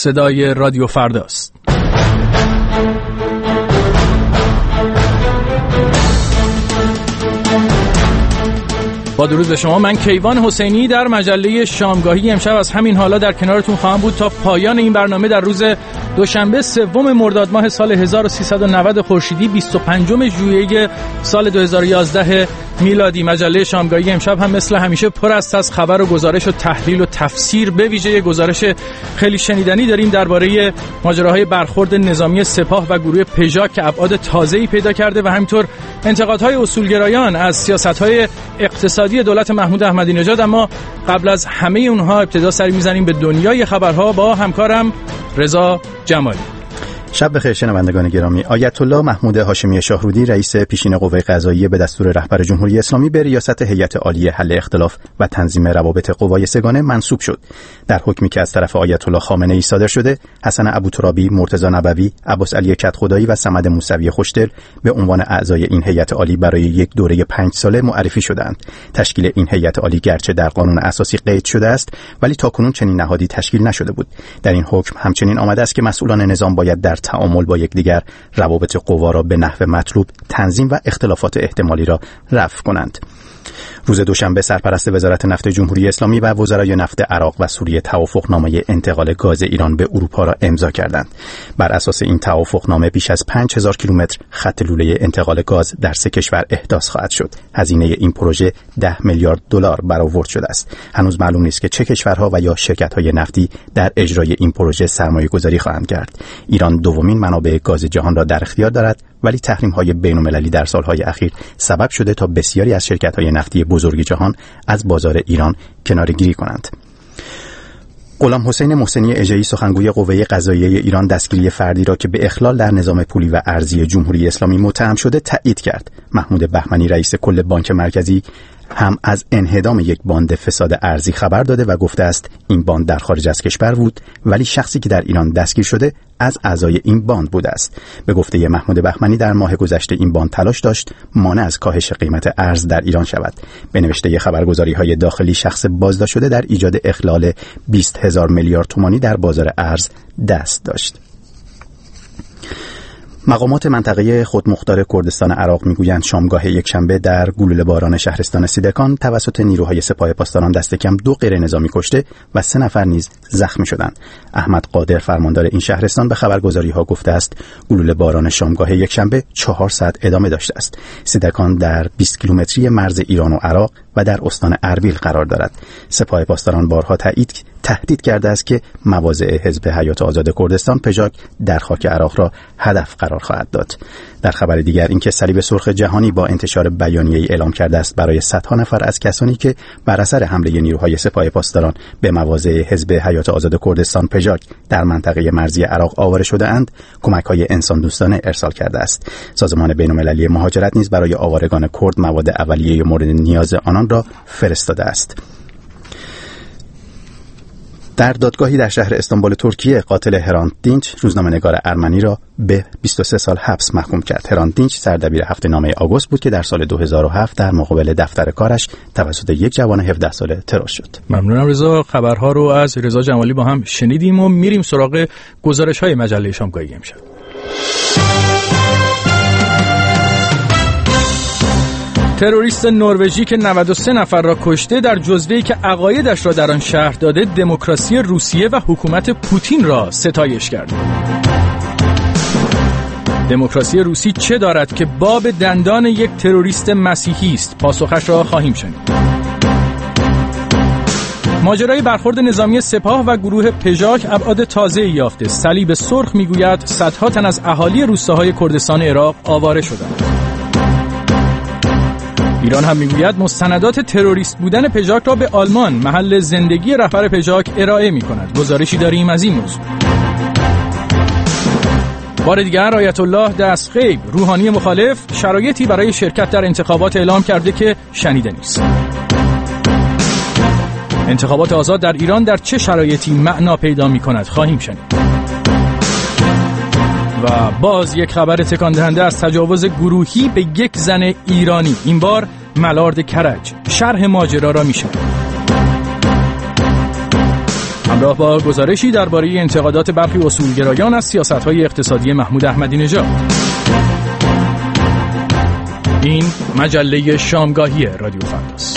صدای رادیو فرداست. با درود به شما، من کیوان حسینی در مجله شامگاهی امشب از همین حالا در کنارتون خواهم بود تا پایان این برنامه در روز دوشنبه 3 مرداد ماه سال 1390 خورشیدی 25 ژوئیه سال 2011 میلادی. مجله شامگاهی امشب هم مثل همیشه پر است از خبر و گزارش و تحلیل و تفسیر. به ویژه گزارش خیلی شنیدنی داریم درباره ماجراهای برخورد نظامی سپاه و گروه پژاک که ابعاد تازه‌ای پیدا کرده و همینطور انتقادهای اصولگرایان از سیاست‌های اقتصادی دولت محمود احمدی نژاد. اما قبل از همه اونها ابتدا سری می‌زنیم به دنیای خبرها با همکارم رضا جمالی. شب بخیر شنوندگان گرامی. آیت الله محمود هاشمی شاهرودی رئیس پیشین قوه قضاییه به دستور رهبر جمهوری اسلامی به ریاست هیئت عالی حل اختلاف و تنظیم روابط قوای سگانه منصوب شد. در حکمی که از طرف آیت الله خامنه‌ای صادر شده، حسن ابوترابی، مرتضی نبوی، عباس علی کدخدایی و صمد موسوی خوشدل به عنوان اعضای این هیئت عالی برای یک دوره 5 ساله معرفی شدند. تشکیل این هیئت عالی گرچه در قانون اساسی قید شده است، ولی تاکنون چنین نهادی تشکیل نشده بود. در این حکم همچنین آمده است که مسئولان نظام باید در تعامل با یکدیگر روابط قوا را به نحو مطلوب تنظیم و اختلافات احتمالی را رفع کنند. روز دوشنبه سرپرست وزارت نفت جمهوری اسلامی و وزرای نفت عراق و سوریه توافقنامه انتقال گاز ایران به اروپا را امضا کردند. بر اساس این توافقنامه بیش از 5000 کیلومتر خط لوله انتقال گاز در 3 کشور احداث خواهد شد. هزینه این پروژه 10 میلیارد دلار برآورد شده است. هنوز معلوم نیست که چه کشورها و یا شرکت‌های نفتی در اجرای این پروژه سرمایه‌گذاری خواهند کرد. ایران دومین منابع گاز جهان را در اختیار دارد، ولی تحریم‌های بین‌المللی در سال‌های اخیر سبب شده تا بسیاری از شرکت‌های نفتی بزرگ جهان از بازار ایران کناره‌گیری کنند. غلام حسین محسنی اژه‌ای سخنگوی قوه قضاییه ایران دستگیری فردی را که به اخلال در نظام پولی و ارزی جمهوری اسلامی متهم شده تایید کرد. محمود بهمنی رئیس کل بانک مرکزی هم از انهدام یک باند فساد ارزی خبر داده و گفته است این باند در خارج از کشور بود، ولی شخصی که در ایران دستگیر شده از اعضای این باند بوده است. به گفته محمود بهمنی در ماه گذشته این باند تلاش داشت مانع از کاهش قیمت ارز در ایران شود. به نوشته خبرگزاری‌های داخلی شخص بازداشت شده در ایجاد اخلال 20,000 میلیارد تومانی در بازار ارز دست داشت. مقامات منطقه خودمختار کردستان عراق میگویند شامگاه یکشنبه در گلوله باران شهرستان سیدکان توسط نیروهای سپاه پاسداران دست کم 2 غیر نظامی کشته و 3 نفر نیز زخمی شدند. احمد قادر فرماندار این شهرستان به خبرگزاری‌ها گفته است گلوله باران شامگاه یکشنبه 4 ساعت ادامه داشته است. سیدکان در 20 کیلومتری مرز ایران و عراق و در استان اربیل قرار دارد. سپاه پاسداران بارها تهدید کرده است که مواضع حزب حیات آزاد کردستان پژاک در خاک عراق را هدف قرار خواهد داد. در خبر دیگر اینکه صلیب سرخ جهانی با انتشار بیانیه‌ای اعلام کرده است برای صدها نفر از کسانی که بر اثر حمله نیروهای سپاه پاسداران به مواضع حزب حیات آزاد کردستان پژاک در منطقه مرزی عراق آواره شده‌اند کمک‌های انسان دوستانه ارسال کرده است. سازمان بین‌المللی مهاجرت نیز برای آوارگان کرد مواد اولیه مورد نیاز آنان را فرستاده است. در دادگاهی در شهر استانبول ترکیه قاتل هرانت دینچ روزنامه‌نگار ارمنی را به 23 سال حبس محکوم کرد. هرانت دینچ سردبیر هفته‌نامه آگوست بود که در سال 2007 در مقابل دفتر کارش توسط یک جوان 17 ساله ترور شد. ممنونم رضا. خبرها رو از رضا جمالی با هم شنیدیم و میریم سراغ گزارش‌های مجله شامگاهی امشب. تروریست نروژی که 93 نفر را کشته در جزوه‌ای که عقایدش را در آن شرح داده دموکراسی روسیه و حکومت پوتین را ستایش کرد. دموکراسی روسی چه دارد که باب دندان یک تروریست مسیحی است؟ پاسخش را خواهیم شنید. ماجرای برخورد نظامی سپاه و گروه پژاک ابعاد تازه‌ای یافته. صلیب سرخ میگوید صدها تن از اهالی روستاهای کردستان عراق آواره شدند. ایران هم میگوید مستندات تروریست بودن پژاک را به آلمان محل زندگی رهبر پژاک ارائه می‌کند. گزارشی داریم از این موضوع. بار دیگر آیت الله دستخیب روحانی مخالف شرایطی برای شرکت در انتخابات اعلام کرده که شنیده نیست. انتخابات آزاد در ایران در چه شرایطی معنا پیدا می‌کند خواهیم شنید. و باز یک خبر تکان دهنده از تجاوز گروهی به یک زن ایرانی، این بار ملارد کرج. شرح ماجرا را میشنوید. همراه با گزارشی درباره انتقادات برخی اصولگرایان از سیاست‌های اقتصادی محمود احمدی نژاد. این مجله شامگاهی رادیو فرداست.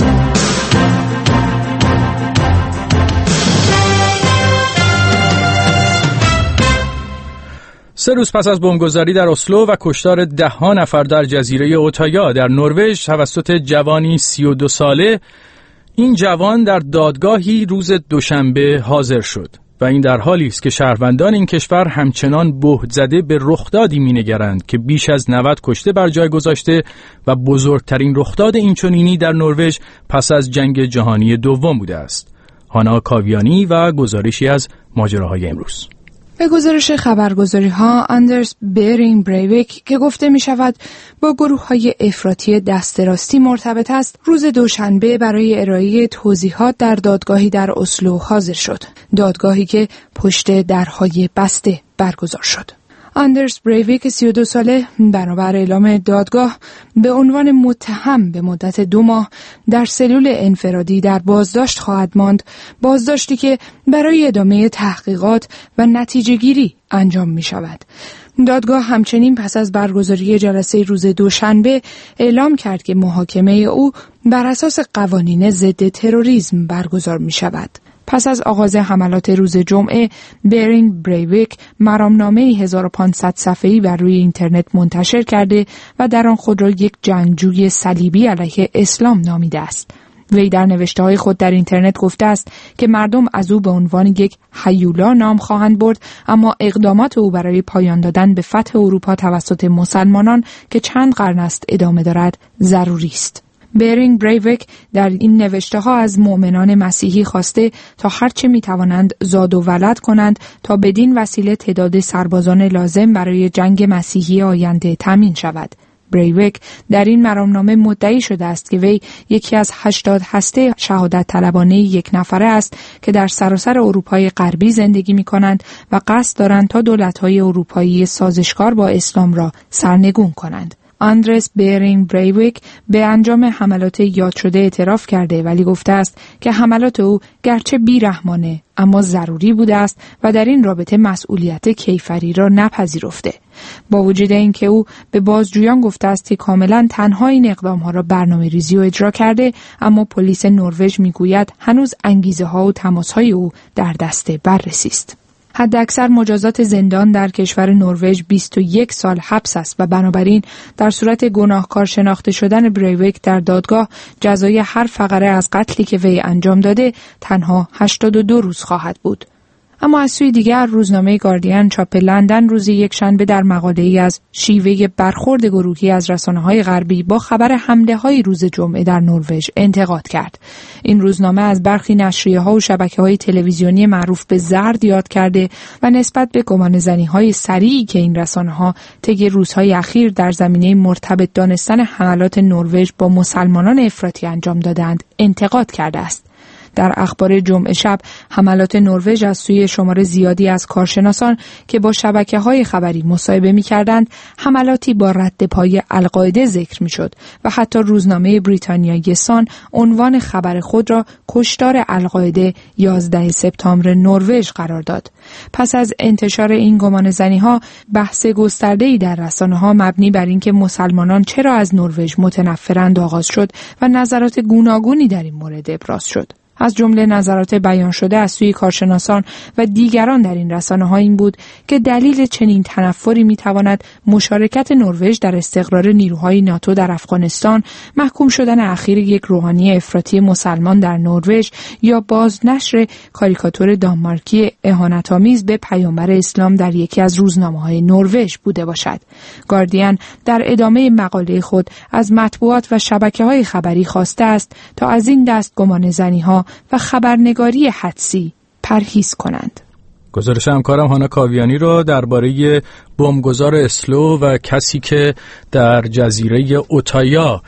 3 روز پس از بمبگذاری در اسلو و کشتار 10 نفر در جزیره اوتایا در نروژ توسط جوانی 32 ساله، این جوان در دادگاهی روز دوشنبه حاضر شد و این در حالی است که شهروندان این کشور همچنان بهت زده به رخدادی می‌نگرند که بیش از 90 کشته بر جای گذاشته و بزرگترین رخداد اینچنینی در نروژ پس از جنگ جهانی دوم بوده است. هانا کاویانی و گزارشی از ماجراهای امروز. به گزارش خبرگزاری‌ها، آندرس بیرینگ بریویک که گفته می‌شود با گروه‌های افراطی دست راستی مرتبط است، روز دوشنبه برای ارائه توضیحات در دادگاهی در اسلو حاضر شد. دادگاهی که پشت درهای بسته برگزار شد. آندرس بریویک 32 ساله بنابر اعلام دادگاه به عنوان متهم به مدت 2 ماه در سلول انفرادی در بازداشت خواهد ماند، بازداشتی که برای ادامه تحقیقات و نتیجه گیری انجام می شود. دادگاه همچنین پس از برگزاری جلسه روز دوشنبه اعلام کرد که محاکمه او بر اساس قوانین ضد تروریسم برگزار می شود. پس از آغاز حملات روز جمعه، بیرینگ بریویک مرامنامه 1500 صفحه‌ای بر روی اینترنت منتشر کرده و در آن خود را یک جنگجوی صلیبی علیه اسلام نامیده است. وی در نوشته‌های خود در اینترنت گفته است که مردم از او به عنوان یک هیولا نام خواهند برد، اما اقدامات او برای پایان دادن به فتح اروپا توسط مسلمانان که چند قرن است ادامه دارد ضروری است. بیرینگ بریویک در این نوشته‌ها از مؤمنان مسیحی خواسته تا هرچه می‌توانند زاد و ولد کنند تا بدین وسیله تعداد سربازان لازم برای جنگ مسیحی آینده تامین شود. بریویک در این مرامنامه مدعی شده است که وی یکی از 80 هسته شهادت طلبانه یک نفره است که در سراسر اروپای غربی زندگی می‌کنند و قصد دارند تا دولت‌های اروپایی سازشکار با اسلام را سرنگون کنند. آندرس بیرینگ بریویک به انجام حملات یاد شده اعتراف کرده، ولی گفته است که حملات او گرچه بیرحمانه اما ضروری بوده است و در این رابطه مسئولیت کیفری را نپذیرفته. با وجود اینکه او به بازجویان گفته است که کاملا تنها این اقدام‌ها را برنامه‌ریزی و اجرا کرده، اما پلیس نروژ میگوید هنوز انگیزه‌ها و تماس‌های او در دست بررسی است. حداکثر مجازات زندان در کشور نروژ 21 سال حبس است و بنابراین در صورت گناهکار شناخته شدن بریویک در دادگاه جزای هر فقره از قتلی که وی انجام داده تنها 82 روز خواهد بود. اما از سوی دیگر روزنامه گاردین چاپ لندن روز یکشنبه در مقاله‌ای از شیوه برخورد گروهی از رسانه‌های غربی با خبر حمله‌های روز جمعه در نروژ انتقاد کرد. این روزنامه از برخی نشریه‌ها و شبکه‌های تلویزیونی معروف به زرد یاد کرده و نسبت به گمانه‌زنی‌های سریعی که این رسانه‌ها طی روزهای اخیر در زمینه مرتبط دانستن حملات نروژ با مسلمانان افراطی انجام دادند انتقاد کرده است. در اخبار جمعه شب حملات نروژ از سوی شمار زیادی از کارشناسان که با شبکه‌های خبری مصاحبه می‌کردند حملاتی با رد پای القاعده ذکر می‌شد و حتی روزنامه بریتانیایی سان عنوان خبر خود را کشتار القاعده 11 سپتامبر نروژ قرار داد. پس از انتشار این گمانه‌زنی‌ها بحث گسترده‌ای در رسانه‌ها مبنی بر اینکه مسلمانان چرا از نروژ متنفرند آغاز شد و نظرات گوناگونی در این مورد ابراز شد. از جمله نظرات بیان شده از سوی کارشناسان و دیگران در این رسانه‌ها این بود که دلیل چنین تنفری می‌تواند مشارکت نروژ در استقرار نیروهای ناتو در افغانستان، محکوم شدن اخیر یک روحانی افراطی مسلمان در نروژ یا بازنشر کاریکاتور دانمارکی اهانت‌آمیز به پیامبر اسلام در یکی از روزنامه‌های نروژ بوده باشد. گاردین در ادامه مقاله خود از مطبوعات و شبکه‌های خبری خواسته است تا از این دست گمانه‌زنی‌ها و خبرنگاری حدسی پرهیز کنند. گزارش همکارم هانا کاویانی رو درباره بمبگذار اسلو و کسی که در جزیره اوتایا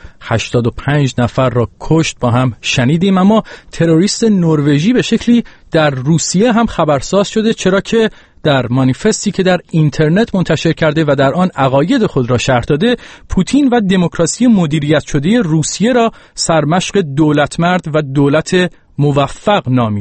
85 نفر را کشت با هم شنیدیم. اما تروریست نروژی به شکلی در روسیه هم خبرساز شده، چرا که در مانیفستی که در اینترنت منتشر کرده و در آن عقاید خود را شرح داده، پوتین و دموکراسی مدیریت شده روسیه را سرمشق دولتمرد و دولت موفق نامیده.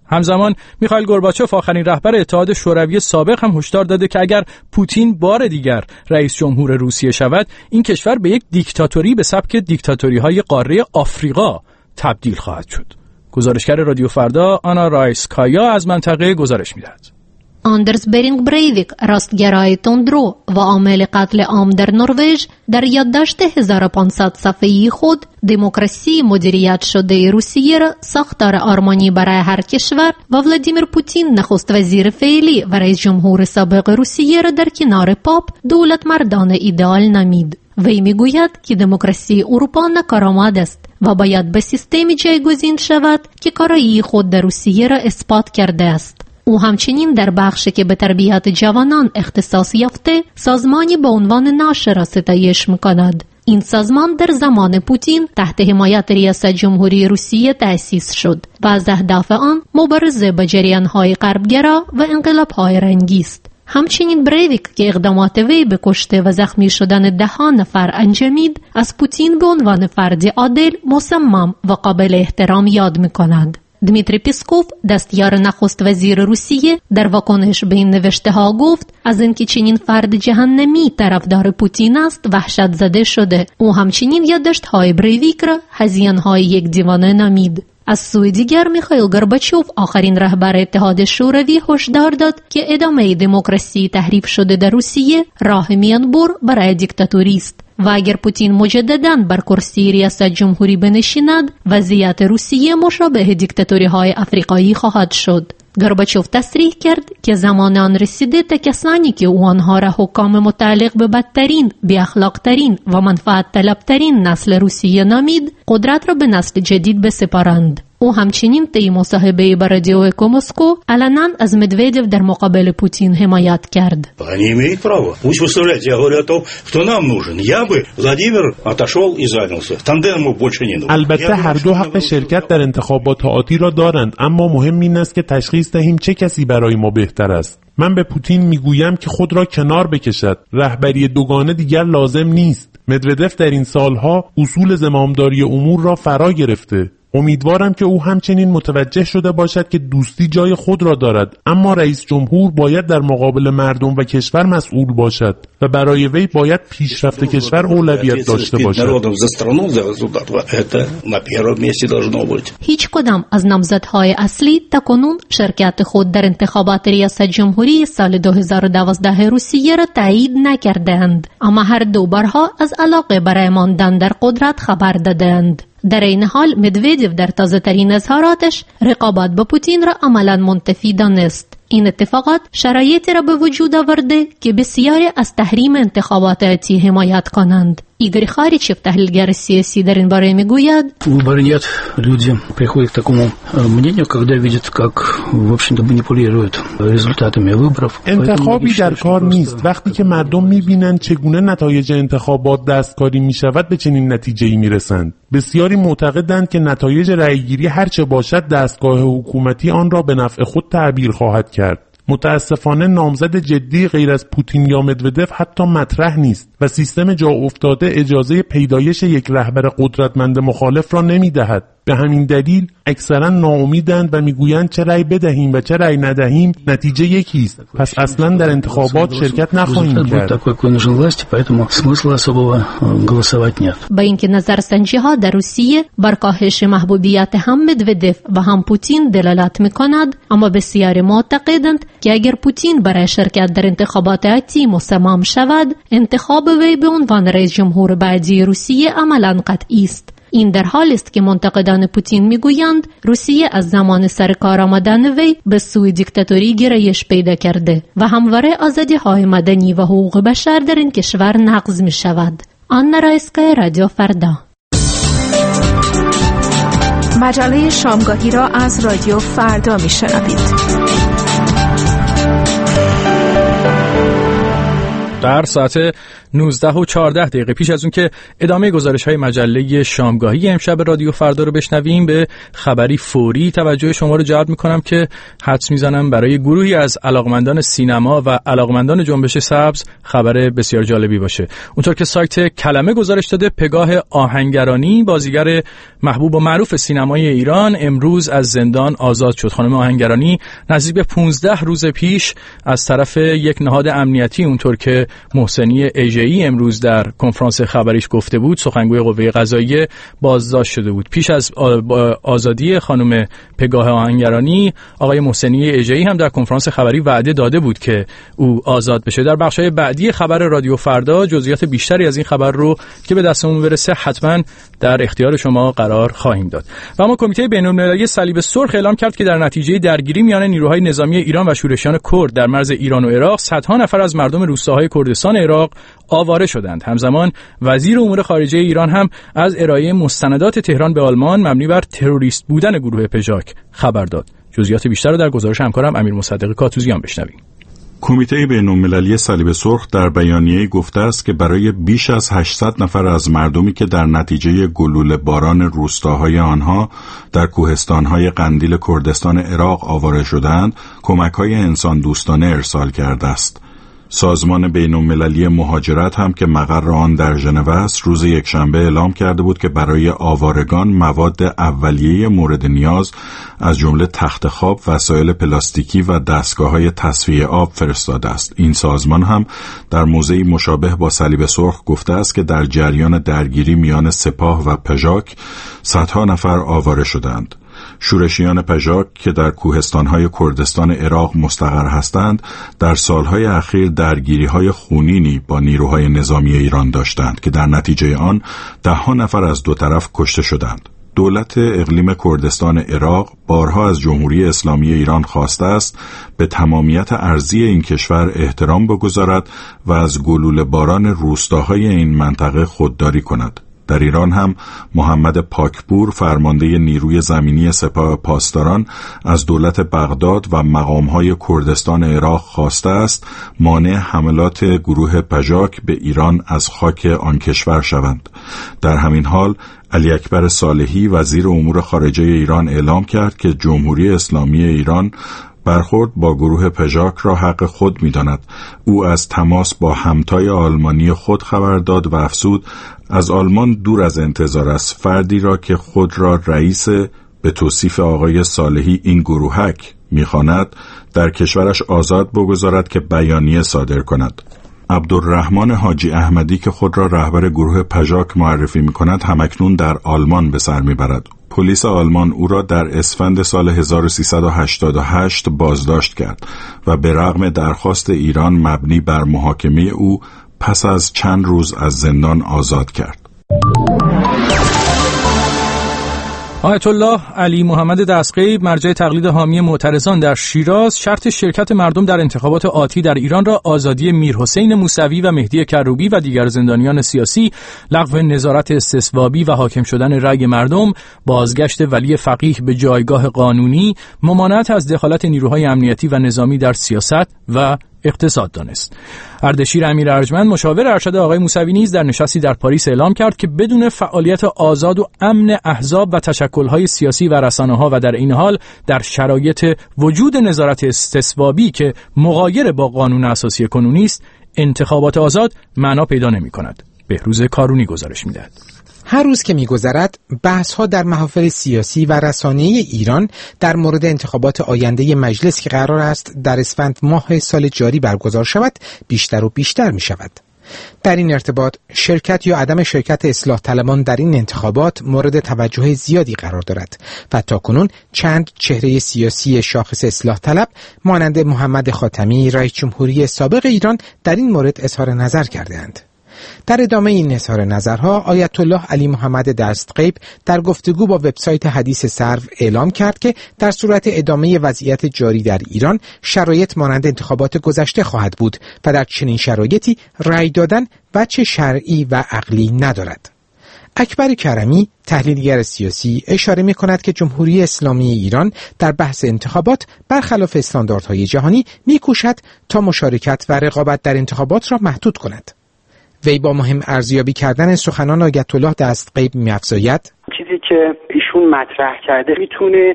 همزمان میخائیل گورباچوف آخرین رهبر اتحاد شوروی سابق هم هشدار داده که اگر پوتین بار دیگر رئیس جمهور روسیه شود، این کشور به یک دیکتاتوری به سبک دیکتاتوری‌های قاره آفریقا تبدیل خواهد شد. گزارشگر رادیو فردا آنا رایسکایا از منطقه گزارش می‌دهد. آندرس برینگ بریویک، راستگرای تندرو و عامل قتل عام در نروژ، در یادداشت 1500 صفحه‌ای خود دموکراسی مدیریت شده روسیه را ساختار آرمانی برای هر کشور و ولادیمیر پوتین نخست وزیر فعلی و رئیس جمهور سابق روسیه را در کنار پاپ دولت مردان ایدئال نامید. وی میگوید که دموکراسی اروپا ناکارآمد است و باید به سیستمی جایگزین شود که کارایی خود در روسیه را اثبات کرده است. او همچنین در بخشی که به تربیت جوانان اختصاص یافته سازمانی به عنوان ناشه را ستایش می‌کند. این سازمان در زمان پوتین تحت حمایت ریاست جمهوری روسیه تأسیس شد و از اهداف آن مبارزه با جریان‌های غربگرا و انقلاب‌های رنگی است. همچنین بریویک که اقدامات وی به کشته و زخمی شدن دهان نفر انجامید، از پوتین به عنوان فردی عادل، مصمم و قابل احترام یاد می‌کند. دمیتری پیسکوف، دستیار نخست وزیر روسیه، در واکنش به این نوشته ها گفت از اینکه چنین فرد جهنمی طرفدار پوتین است وحشت زده شده. او همچنین یادداشت‌های بریویک را هذیان‌های یک دیوانه نامید. از سوی دیگر میخائیل گورباچوف، آخرین رهبر اتحاد شوروی، هشدار داد که ادامه دموکراسی تحریف شده در روسیه راه میانبر برای دیکتاتوری است و اگر پوتین مجدداً بر کرسی ریاست جمهوری بنشیند، وضعیت روسیه مشابه دیکتاتوری‌های آفریقایی خواهد شد. گورباچوف تصریح کرد که زمان آن رسیده تا کسانی که او آنها را حکام متعلق به بدترین، بی اخلاقترین و منفعت طلبترین نسل روسیه نامید، قدرت را به نسل جدید بسپارند. او همچنین طی مصاحبه با رادیو اکو مسکو علنا از مدویدف در مقابل پوتین حمایت کرد. Они имеют право. Пусть выставляют. Я говорю о том, кто нам нужен. Я бы, Владимир, отошел и занялся. Тандему больше не нужен. البته هر دو حق شرکت در انتخابات آتی را دارند، اما مهم این است که تشخیص دهیم چه کسی برای ما بهتر است. من به پوتین میگویم که خود را کنار بکشد. رهبری دوگانه دیگر لازم نیست. مدودف در این سالها اصول زمامداری امور را فرا گرفته. امیدوارم که او همچنین متوجه شده باشد که دوستی جای خود را دارد، اما رئیس جمهور باید در مقابل مردم و کشور مسئول باشد و برای وی باید پیشرفت کشور اولویت داشته باشد. هیچ کدام از نامزدهای اصلی تاکنون شرکت خود در انتخابات ریاست جمهوری سال 2012 روسیه را تایید نکردند، اما هر دو بارها از علاقه برای ماندن در قدرت خبر دادند. در این حال مدویدف در تازه ترین اظهاراتش رقابت با پوتین را عملاً منتفی دانست. این اتفاقات شرایطی را به وجود آورده که بسیاری از تحریم انتخابات آتی حمایت کنند. ایگور خاریچف، تحلیلگر سیاسی، در این باره میگوید выбора нет, люди приходят к такому мнению, когда видят, как, в общем-то, манипулируют результатами выборов. انتخابی در کار نیست. وقتی که مردم میبینند چگونه نتایج انتخابات دستکاری میشود به چنین نتیجه‌ای میرسند. بسیاری معتقدند که نتایج رأیگیری هرچه باشد دستگاه حکومتی آن را به نفع خود تعبیر خواهد کرد. متاسفانه نامزد جدی غیر از پوتین یا مدودف حتی مطرح نیست و سیستم جا افتاده اجازه پیدایش یک رهبر قدرتمند مخالف را نمی‌دهد. به همین دلیل اکثرا ناامیدند و میگویند چه رأی بدهیم و چه رأی ندهیم نتیجه یکی است، پس اصلا در انتخابات شرکت نخواهیم کرد. با اینکه نظرسنجی‌ها در روسیه بر کاهش محبوبیت هم مدودف و هم پوتین دلالت می‌کند، اما بسیاری معتقدند که اگر پوتین برای شرکت در انتخابات آتی مصمم شود، انتخاب وی به عنوان رئیس جمهور بعدی روسیه عملاً قطعی است. این در حالی است که منتقدان پوتین میگویند روسیه از زمان سر کار آمدن وی به سوی دیکتاتوری گرایش پیدا کرده و همواره آزادی‌های مدنی و حقوق بشر در این کشور نقض می شود. آنا رایسکایا، رادیو فردا. مجله شامگاهی را از رادیو فردا می شنوید. در ساعت 19:14 پیش از اون که ادامه گزارش‌های مجله شامگاهی امشب رادیو فردا رو بشنویم، به خبری فوری توجه شما رو جلب می‌کنم که حدس می‌زنم برای گروهی از علاقمندان سینما و علاقمندان جنبش سبز خبر بسیار جالبی باشه. اونطور که سایت کلمه گزارش داده، پگاه آهنگرانی، بازیگر محبوب و معروف سینمای ایران، امروز از زندان آزاد شد. خانم آهنگرانی نزدیک به 15 روز پیش از طرف یک نهاد امنیتی، اونطور که محسنی اژه‌ای امروز در کنفرانس خبریش گفته بود، سخنگوی قوه قضاییه، بازداشت شده بود. پیش از آزادی خانم پگاه آهنگرانی، آقای محسنی اژه‌ای هم در کنفرانس خبری وعده داده بود که او آزاد بشه. در بخش‌های بعدی خبر رادیو فردا جزئیات بیشتری از این خبر رو که به دستمون برسه حتما در اختیار شما قرار خواهیم داد. و اما کمیته بین‌المللی صلیب سرخ اعلام کرد که در نتیجه درگیری میان نیروهای نظامی ایران و شورشیان کرد در مرز ایران و عراق، صدها نفر از مردم روستاهای کردستان عراق آواره شدند. همزمان وزیر امور خارجه ایران هم از ارائه مستندات تهران به آلمان مبنی بر تروریست بودن گروه پژاک خبر داد. جزئیات بیشتر رو در گزارش همکارم امیر مصدق کاتوزیان بشنویم. کمیته بین‌المللی صلیب سرخ در بیانیه‌ای گفته است که برای بیش از 800 نفر از مردمی که در نتیجه گلوله باران روستاهای آنها در کوهستان‌های قندیل کردستان عراق آواره شدند، کمک‌های انسان دوستانه ارسال کرده است. سازمان بین‌المللی مهاجرت هم که مقر آن در ژنو است، روز یکشنبه اعلام کرده بود که برای آوارگان مواد اولیه مورد نیاز از جمله تخت خواب، وسایل پلاستیکی و دستگاه‌های تصفیه آب فرستاده است. این سازمان هم در موضعی مشابه با صلیب سرخ گفته است که در جریان درگیری میان سپاه و پژاک صدها نفر آواره شدند. شورشیان پژاک که در کوهستان‌های کردستان عراق مستقر هستند، در سالهای اخیر درگیری‌های خونینی با نیروهای نظامی ایران داشتند که در نتیجه آن ده‌ها نفر از دو طرف کشته شدند. دولت اقلیم کردستان عراق بارها از جمهوری اسلامی ایران خواسته است به تمامیت ارضی این کشور احترام بگذارد و از گلوله باران روستاهای این منطقه خودداری کند. در ایران هم محمد پاکپور، فرمانده نیروی زمینی سپاه پاسداران، از دولت بغداد و مقام‌های کردستان عراق خواسته است مانع حملات گروه پژاک به ایران از خاک آن کشور شوند. در همین حال علی اکبر صالحی، وزیر امور خارجه ایران، اعلام کرد که جمهوری اسلامی ایران برخورد با گروه پژاک را حق خود می‌داند. او از تماس با همتای آلمانی خود خبر داد و افزود از آلمان دور از انتظار است فردی را که خود را رئیس به توصیف آقای صالحی این گروهک می‌خواند در کشورش آزاد بگذارد که بیانیه صادر کند. عبدالرحمن حاجی احمدی که خود را رهبر گروه پژاک معرفی می‌کند همکنون در آلمان به سر می‌برد. پلیس آلمان او را در اسفند سال 1388 بازداشت کرد و به رغم درخواست ایران مبنی بر محاکمه او پس از چند روز از زندان آزاد کرد. آیت الله علی محمد دستغیب، مرجع تقلید حامی معترضان در شیراز، شرط شرکت مردم در انتخابات آتی در ایران را آزادی میرحسین موسوی و مهدی کروبی و دیگر زندانیان سیاسی، لغو نظارت استصوابی و حاکم شدن رأی مردم، بازگشت ولی فقیه به جایگاه قانونی، ممانعت از دخالت نیروهای امنیتی و نظامی در سیاست و اقتصاد دانست. اردشیر امیر ارجمند، مشاور ارشد آقای موسوی، نیز در نشستی در پاریس اعلام کرد که بدون فعالیت آزاد و امن احزاب و تشکل‌های سیاسی و رسانه‌ها و در این حال در شرایط وجود نظارت استصوابی که مغایر با قانون اساسی کنونی است، انتخابات آزاد معنا پیدا نمی‌کند. بهروز کارونی گزارش می‌دهد. هر روز که می‌گذرد بحث‌ها در محافل سیاسی و رسانه‌ای ایران در مورد انتخابات آینده مجلس که قرار است در اسفند ماه سال جاری برگزار شود بیشتر و بیشتر می‌شود. در این ارتباط شرکت یا عدم شرکت اصلاح طلبان در این انتخابات مورد توجه زیادی قرار دارد و تاکنون چند چهره سیاسی شاخص اصلاح طلب مانند محمد خاتمی، رئیس جمهوری سابق ایران، در این مورد اظهار نظر کرده‌اند. در ادامه این اظهار نظرها، آیت الله علی محمد دستغیب در گفتگو با وبسایت حدیث سرو اعلام کرد که در صورت ادامه وضعیت جاری در ایران شرایط مانند انتخابات گذشته خواهد بود و در چنین شرایطی رأی دادن وجه شرعی و عقلی ندارد. اکبر کرمی تحلیلگر سیاسی اشاره می‌کند که جمهوری اسلامی ایران در بحث انتخابات برخلاف استانداردهای جهانی می‌کوشد تا مشارکت و رقابت در انتخابات را محدود کند. وی با مهم ارزیابی کردن سخنان آیت الله دستغیب می‌افزاید چیزی که ایشون مطرح کرده میتونه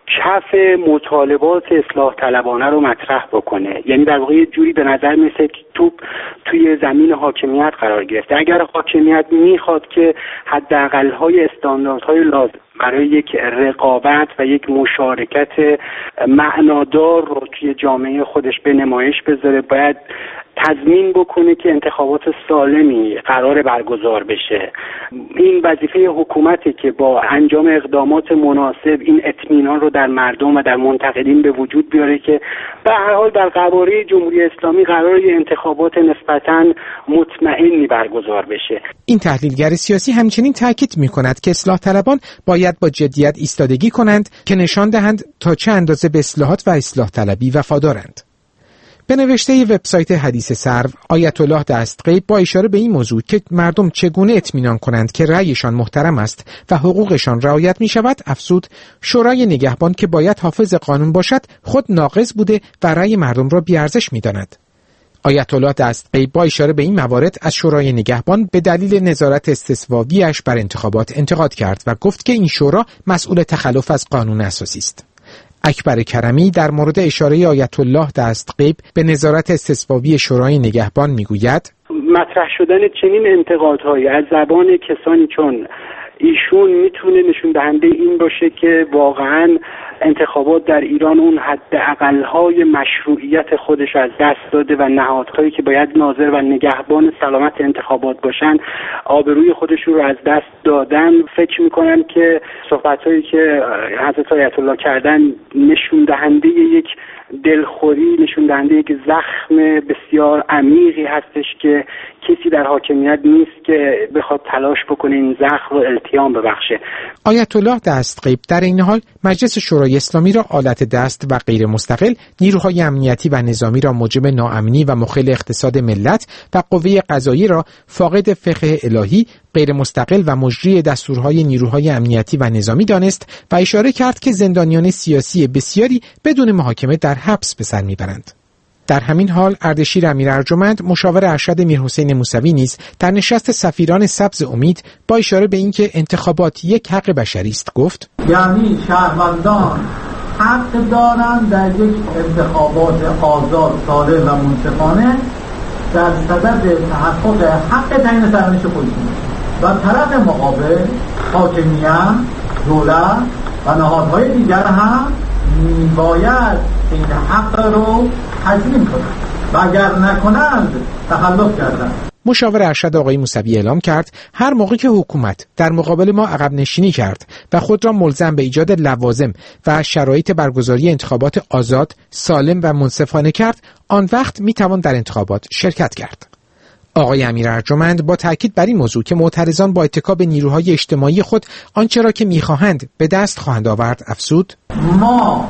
کف مطالبات اصلاح طلبانه رو مطرح بکنه، یعنی در واقع یه جوری به نظر میسه که توپ توی زمین حاکمیت قرار گرفته. اگر حاکمیت میخواد که حداقل‌های استانداردهای لازم برای یک رقابت و یک مشارکت معنادار رو توی جامعه خودش به نمایش بذاره، باید تضمین بکنه که انتخابات سالمی قرار برگزار بشه. این وظیفه حکومته که با انجام اقدامات مناسب این اطمینان رو در مردم و در منتقدین به وجود بیاره که به هر حال در قواره جمهوری اسلامی قراره انتخابات نسبتاً مطمئنی برگزار بشه. این تحلیلگر سیاسی همچنین تاکید می‌کند که اصلاح طلبان باید با جدیت ایستادگی کنند که نشان دهند تا چه اندازه به اصلاحات و اصلاح طلبی وفادارند. به نوشته وبسایت حدیث سرو، آیت الله دستغیب با اشاره به این موضوع که مردم چگونه اطمینان کنند که رأیشان محترم است و حقوقشان رعایت می شود، افزود شورای نگهبان که باید حافظ قانون باشد خود ناقض بوده و رأی مردم را بی‌ارزش می داند. آیت الله دستغیب با اشاره به این موارد از شورای نگهبان به دلیل نظارت استثوابیش بر انتخابات انتقاد کرد و گفت که این شورا مسئول تخلف از قانون اساسی است. اکبر کرمی در مورد اشاره آیت الله دستغیب به نظارت استثوابی شورای نگهبان میگوید مطرح شدن چنین انتقادهایی از زبان کسانی چون ایشون میتونه نشون دهنده این باشه که واقعاً انتخابات در ایران اون حداقل‌های مشروعیت خودش از دست داده و نهادهایی که باید ناظر و نگهبان سلامت انتخابات باشن آبروی خودشون رو از دست دادن. فکر میکنم که صحبت‌هایی که حضرت آیت الله کردن نشون دهنده یک دلخوری، نشون دهنده یک زخم بسیار عمیقی هستش که کسی در حاکمیت نیست که بخواد تلاش بکنه این زخم رو التیام ببخشه. آیت الله دستغیب در این حال مجلس شورای اسلامی را آلت دست و غیر مستقل، نیروهای امنیتی و نظامی را موجب ناامنی و مخل اقتصاد ملت و قوه قضاییه را فاقد فقه الهی، غیر مستقل و مجری دستورهای نیروهای امنیتی و نظامی دانست و اشاره کرد که زندانیان سیاسی بسیاری بدون محاکمه در حبس به سر میبرند. در همین حال اردشیر امیرارجمند مشاور ارشد میرحسین موسوی نیز در نشست سفیران سبز امید با اشاره به اینکه انتخابات یک حق بشری است گفت: یعنی شهروندان حق دارند در یک انتخابات آزاد، سالم و منصفانه در صدد تحقق حق تعیین سرنوشت خودشون و طرف مقابل حاکمیت، دولت و نهادهای دیگر هم باید این حق رو تضمین کنند و اگر نکنند تخلف کردند. مشاور ارشد آقای موسوی اعلام کرد هر موقع که حکومت در مقابل ما عقب نشینی کرد و خود را ملزم به ایجاد لوازم و شرایط برگزاری انتخابات آزاد، سالم و منصفانه کرد، آن وقت میتوان در انتخابات شرکت کرد. آقای امیرارجمند با تاکید بر این موضوع که معترضان با اتکا به نیروهای اجتماعی خود آنچه را که میخواهند به دست خواهند آورد، افزود: ما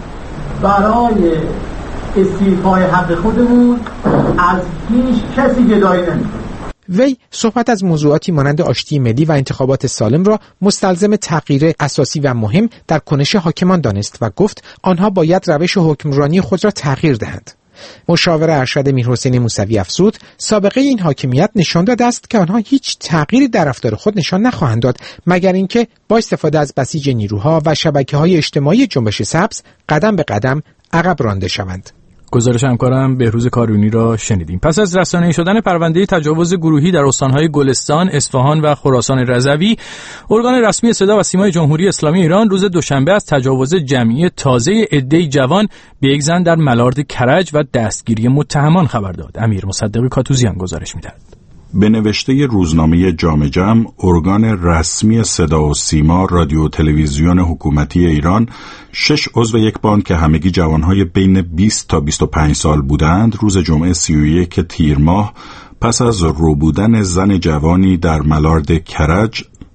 برای استیفای حق خودمون از هیچ کسی گدایی نمی‌کنیم. وی صحبت از موضوعاتی مانند آشتی ملی و انتخابات سالم را مستلزم تغییر اساسی و مهم در کنش حاکمان دانست و گفت آنها باید روش حکمرانی خود را تغییر دهند. مشاور ارشد میرحسین موسوی افزود سابقه این حاکمیت نشان داده است که آنها هیچ تغییری در رفتار خود نشان نخواهند داد مگر اینکه با استفاده از بسیج نیروها و شبکه‌های اجتماعی جنبش سبز قدم به قدم عقب رانده شوند. گزارش همکارم بهروز کارونی را شنیدیم. پس از رسانه‌ای شدن پرونده تجاوز گروهی در استان‌های گلستان، اصفهان و خراسان رضوی، ارگان رسمی صدا و سیمای جمهوری اسلامی ایران روز دوشنبه از تجاوز جمعی تازه عده‌ای جوان به یک زن در ملارد کرج و دستگیری متهمان خبر داد. امیر مصدق کاتوزیان گزارش می‌دهد. به نوشته روزنامه جام جم، ارگان رسمی صدا و سیما رادیو و تلویزیون حکومتی ایران 6 عضو یک باند که همگی جوانهای بین 20 تا 25 سال بودند، روز جمعه 31 تیر ماه پس از رو بودن زن جوانی در ملارد کرج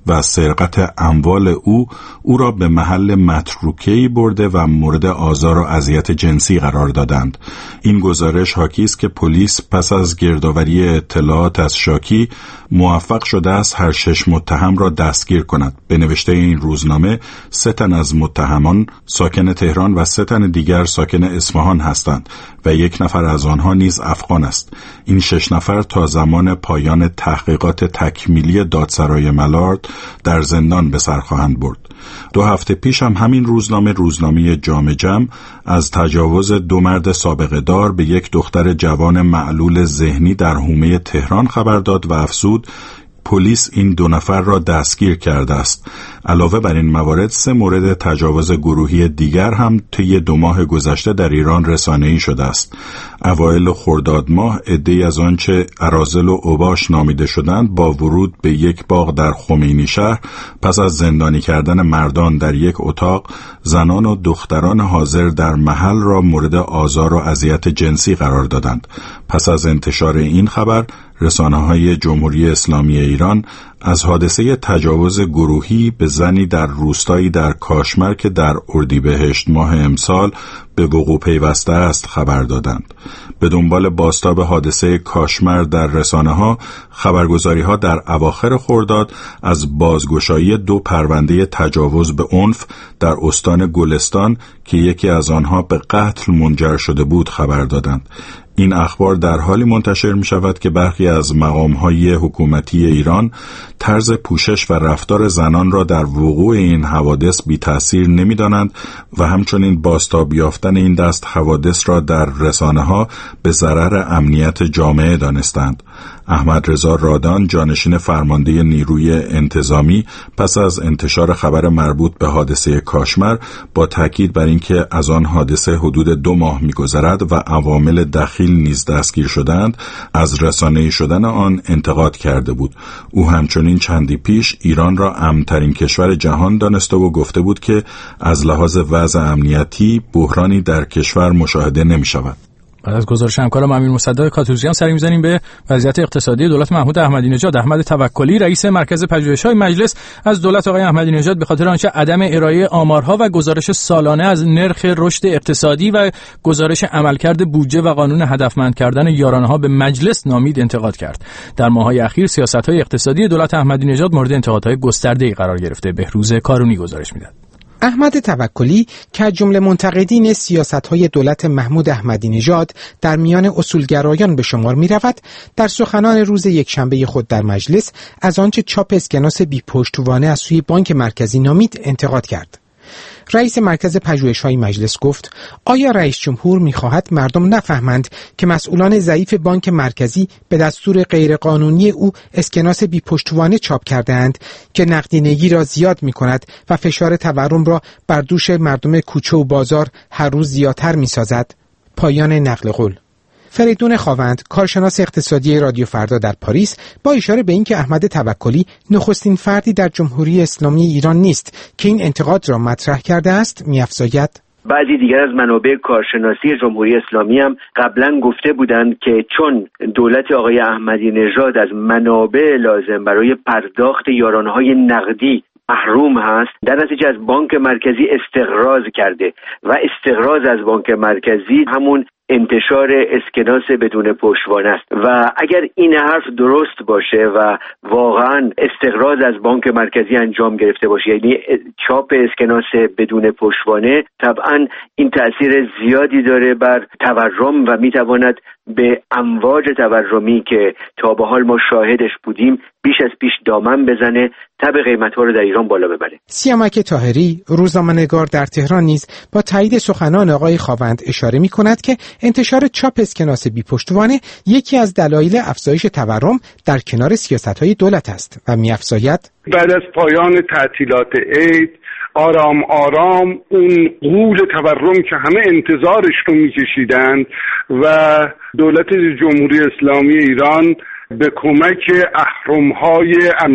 و سرقت اموال او را به محل متروکه‌ای برده و مورد آزار و اذیت جنسی قرار دادند. این گزارش حاکی است که پلیس پس از گردآوری اطلاعات از شاکی موفق شده است هر 6 متهم را دستگیر کند. به نوشته این روزنامه 3 تن از متهمان ساکن تهران و 3 تن دیگر ساکن اصفهان هستند و 1 نفر از آنها نیز افغان است. این 6 نفر تا زمان پایان تحقیقات تکمیلی دادسرای ملارد در زندان به سر خواهند برد. 2 هفته پیش هم همین روزنامه جام جم از تجاوز 2 مرد سابقه دار به 1 دختر جوان معلول ذهنی در حومه تهران خبر داد و افزود پلیس این 2 نفر را دستگیر کرده است. علاوه بر این موارد 3 مورد تجاوز گروهی دیگر هم طی 2 ماه گذشته در ایران رسانه‌ای شده است. اوایل خرداد ماه عده‌ای از آنچه اراذل و اوباش نامیده شدند با ورود به 1 باغ در خمینی شهر پس از زندانی کردن مردان در 1 اتاق، زنان و دختران حاضر در محل را مورد آزار و اذیت جنسی قرار دادند. پس از انتشار این خبر رسانه‌های جمهوری اسلامی ایران از حادثه تجاوز گروهی به زنی در روستایی در کاشمر که در اردیبهشت ماه امسال به وقوع پیوسته است خبر دادند. به دنبال بازتاب حادثه کاشمر در رسانه‌ها، خبرگزاری‌ها در اواخر خرداد از بازگشایی 2 پرونده تجاوز به عنف در استان گلستان که یکی از آنها به قتل منجر شده بود خبر دادند. این اخبار در حالی منتشر می شود که برخی از مقام‌های حکومتی ایران طرز پوشش و رفتار زنان را در وقوع این حوادث بی تأثیر نمی دانند و همچنین بازتاب یافتن این دست حوادث را در رسانه‌ها به ضرر امنیت جامعه دانستند. احمد رضا رادان، جانشین فرمانده نیروی انتظامی، پس از انتشار خبر مربوط به حادثه کاشمر با تاکید بر اینکه از آن حادثه حدود 2 ماه می‌گذرد و عوامل دخیل نیز دستگیر شدند، از رسانه‌ای شدن آن انتقاد کرده بود. او همچنین چندی پیش ایران را امن‌ترین کشور جهان دانسته و گفته بود که از لحاظ وضع امنیتی بحرانی در کشور مشاهده نمی‌شود. بعد از گزارش همکارم امیر مصدق کاتوزیان سری می‌زنیم به وضعیت اقتصادی دولت محمود احمدی نژاد. احمد توکلی رئیس مرکز پژوهش‌های مجلس از دولت آقای احمدی نژاد به خاطر آنچه عدم ارائه آمارها و گزارش سالانه از نرخ رشد اقتصادی و گزارش عملکرد بودجه و قانون هدفمند کردن یارانه‌ها به مجلس نامید انتقاد کرد. در ماه‌های اخیر سیاست‌های اقتصادی دولت احمدی نژاد مورد انتقادهای گسترده‌ای قرار گرفته. بهروز کارونی گزارش می‌دهد. احمد توکلی که از جمله منتقدین سیاست‌های دولت محمود احمدی نژاد در میان اصولگرایان به شمار می‌رود، در سخنان روز یکشنبه خود در مجلس از آنچه چاپ اسکناس بی‌پشتوانه از سوی بانک مرکزی نامید انتقاد کرد. رئیس مرکز پژوهش‌های مجلس گفت: آیا رئیس جمهور می‌خواهد مردم نفهمند که مسئولان ضعیف بانک مرکزی به دستور غیرقانونی او اسکناس بی‌پشتوانه چاپ کرده‌اند که نقدینگی را زیاد می‌کند و فشار تورم را بر دوش مردم کوچه و بازار هر روز زیادتر می‌سازد؟ پایان نقل قول. فریدون خاوند، کارشناس اقتصادی رادیو فردا در پاریس، با اشاره به اینکه احمد توکلی نخستین فردی در جمهوری اسلامی ایران نیست که این انتقاد را مطرح کرده است، می‌افزاید: بعضی دیگر از منابع کارشناسی جمهوری اسلامی هم قبلا گفته بودند که چون دولت آقای احمدی نژاد از منابع لازم برای پرداخت یارانه‌های نقدی محروم هست، در نتیجه از بانک مرکزی استقراض کرده و استقراض از بانک مرکزی همون انتشار اسکناس بدون پشتوانه است و اگر این حرف درست باشه و واقعا استقراض از بانک مرکزی انجام گرفته باشه، یعنی چاپ اسکناس بدون پشتوانه، طبعا این تأثیر زیادی داره بر تورم و میتواند به امواج تورمی که تا به حال ما شاهدش بودیم بیش از پیش دامن بزنه، تب قیمت‌ها رو در ایران بالا ببره. سیامک طاهری، روزنامه‌نگار در تهران، نیز با تایید سخنان آقای خاوند اشاره می‌کند که انتشار چاپ اسکناس بی‌پشتوانه یکی از دلایل افزایش تورم در کنار سیاست‌های دولت است و می‌افزاید: بعد از پایان تعطیلات عید آرام آرام اون غول تورم که همه انتظارش رو می‌کشیدند و دولت جمهوری اسلامی ایران به کمک اهرم‌های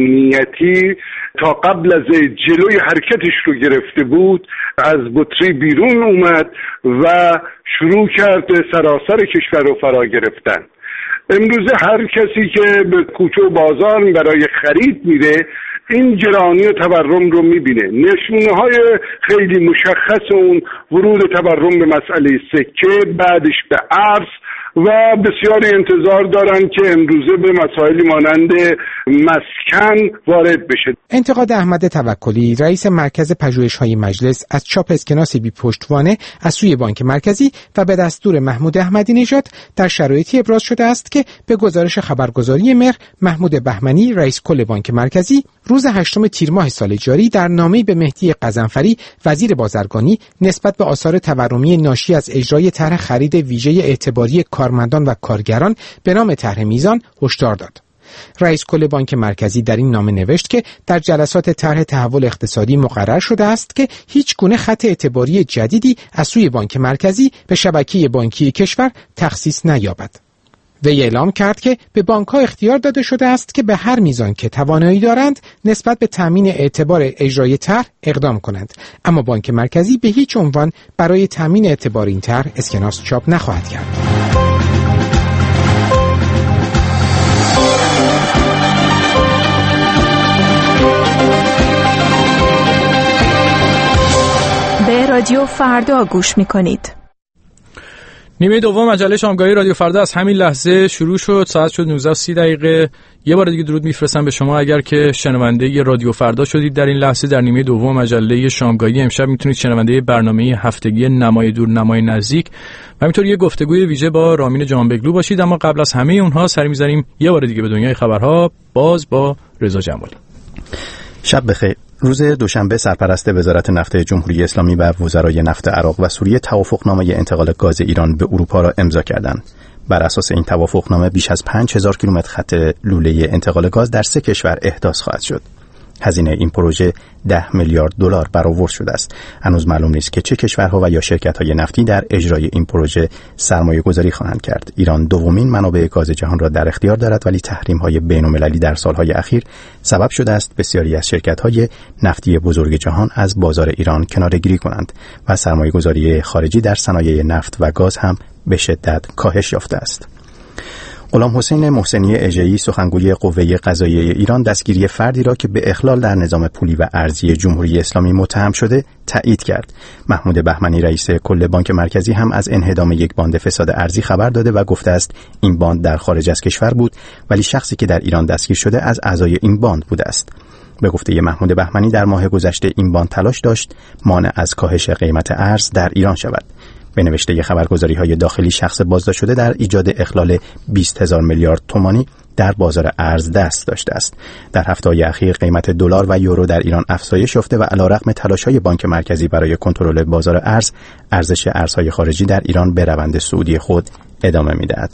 امنیتی تا قبل از جلوی حرکتش رو گرفته بود، از بطری بیرون اومد و شروع کرد سراسر کشور رو فرا گرفتن. امروز هر کسی که به کوچه و بازار برای خرید میره این گرانی و تورم رو میبینه. نشونه های خیلی مشخص اون ورود تورم به مسئله سکه، بعدش به ارز و بسیاری انتظار دارن که امروزه به مسائلی مانند مسکن وارد بشه. انتقاد احمد توکلی رئیس مرکز پژوهش‌های مجلس از چاپ اسکناس بی پشتوانه از سوی بانک مرکزی و به دستور محمود احمدی نژاد در شرایطی ابراز شده است که به گزارش خبرگزاری مهر، محمود بهمنی رئیس کل بانک مرکزی روز 8 تیر ماه سال جاری در نامه‌ای به مهدی غضنفری وزیر بازرگانی نسبت به آثار تورمی ناشی از اجرای طرح خرید ویژه اعتباری کارمندان و کارگران به نام طرح میزان هشدار داد. رئیس کل بانک مرکزی در این نامه نوشت که در جلسات طرح تحول اقتصادی مقرر شده است که هیچ گونه خط اعتباری جدیدی از سوی بانک مرکزی به شبکه بانکی کشور تخصیص نیابد. وی اعلام کرد که به بانک‌ها اختیار داده شده است که به هر میزان که توانایی دارند نسبت به تامین اعتبار اجرای طرح اقدام کنند، اما بانک مرکزی به هیچ عنوان برای تامین اعتبار این طرح اسکناس چاپ نخواهد کرد. به رادیو فردا گوش می‌کنید. نیمه دوم مجله شامگاهی رادیو فردا از همین لحظه شروع شد. ساعت شد 19:30. یه بار دیگه درود میفرستم به شما. اگر که شنونده رادیو فردا شدید در این لحظه، در نیمه دوم مجله شامگاهی امشب میتونید شنونده برنامه هفتگی نمای دور نمای نزدیک و همینطور یه گفتگوی ویژه با رامین جهانبگلو باشید. اما قبل از همه اونها سری می‌ذاریم یه بار دیگه به دنیای خبرها، باز با رضا جمالی. شب بخیر. روز دوشنبه سرپرست وزارت نفت جمهوری اسلامی و وزرای نفت عراق و سوریه توافقنامه انتقال گاز ایران به اروپا را امضا کردند. بر اساس این توافقنامه بیش از 5000 کیلومتر خط لوله انتقال گاز در 3 کشور احداث خواهد شد. هزینه این پروژه 10 میلیارد دلار برآورد شده است. هنوز معلوم نیست که چه کشورها و یا شرکت‌های نفتی در اجرای این پروژه سرمایه‌گذاری خواهند کرد. ایران دومین منابع گاز جهان را در اختیار دارد، ولی تحریم‌های بین‌المللی در سال‌های اخیر سبب شده است بسیاری از شرکت‌های نفتی بزرگ جهان از بازار ایران کناره‌گیری کنند و سرمایه‌گذاری خارجی در صنایع نفت و گاز هم به شدت کاهش یافته است. غلام حسین محسنی اژه‌ای سخنگوی قوه قضاییه ایران دستگیری فردی را که به اخلال در نظام پولی و ارزی جمهوری اسلامی متهم شده تایید کرد. محمود بهمنی رئیس کل بانک مرکزی هم از انهدام یک باند فساد ارزی خبر داده و گفته است این باند در خارج از کشور بود، ولی شخصی که در ایران دستگیر شده از اعضای این باند بوده است. به گفته محمود بهمنی در ماه گذشته این باند تلاش داشت مانع از کاهش قیمت ارز در ایران شود. به نوشته خبرگزاری‌های داخلی شخص بازداشت شده در ایجاد اخلال 20,000 میلیارد تومانی در بازار ارز دست داشته است. در هفته‌های اخیر قیمت دلار و یورو در ایران افزایش یافته و علیرغم تلاش‌های بانک مرکزی برای کنترل بازار ارز، ارزش ارزهای خارجی در ایران به روند صعودی خود ادامه می‌دهد.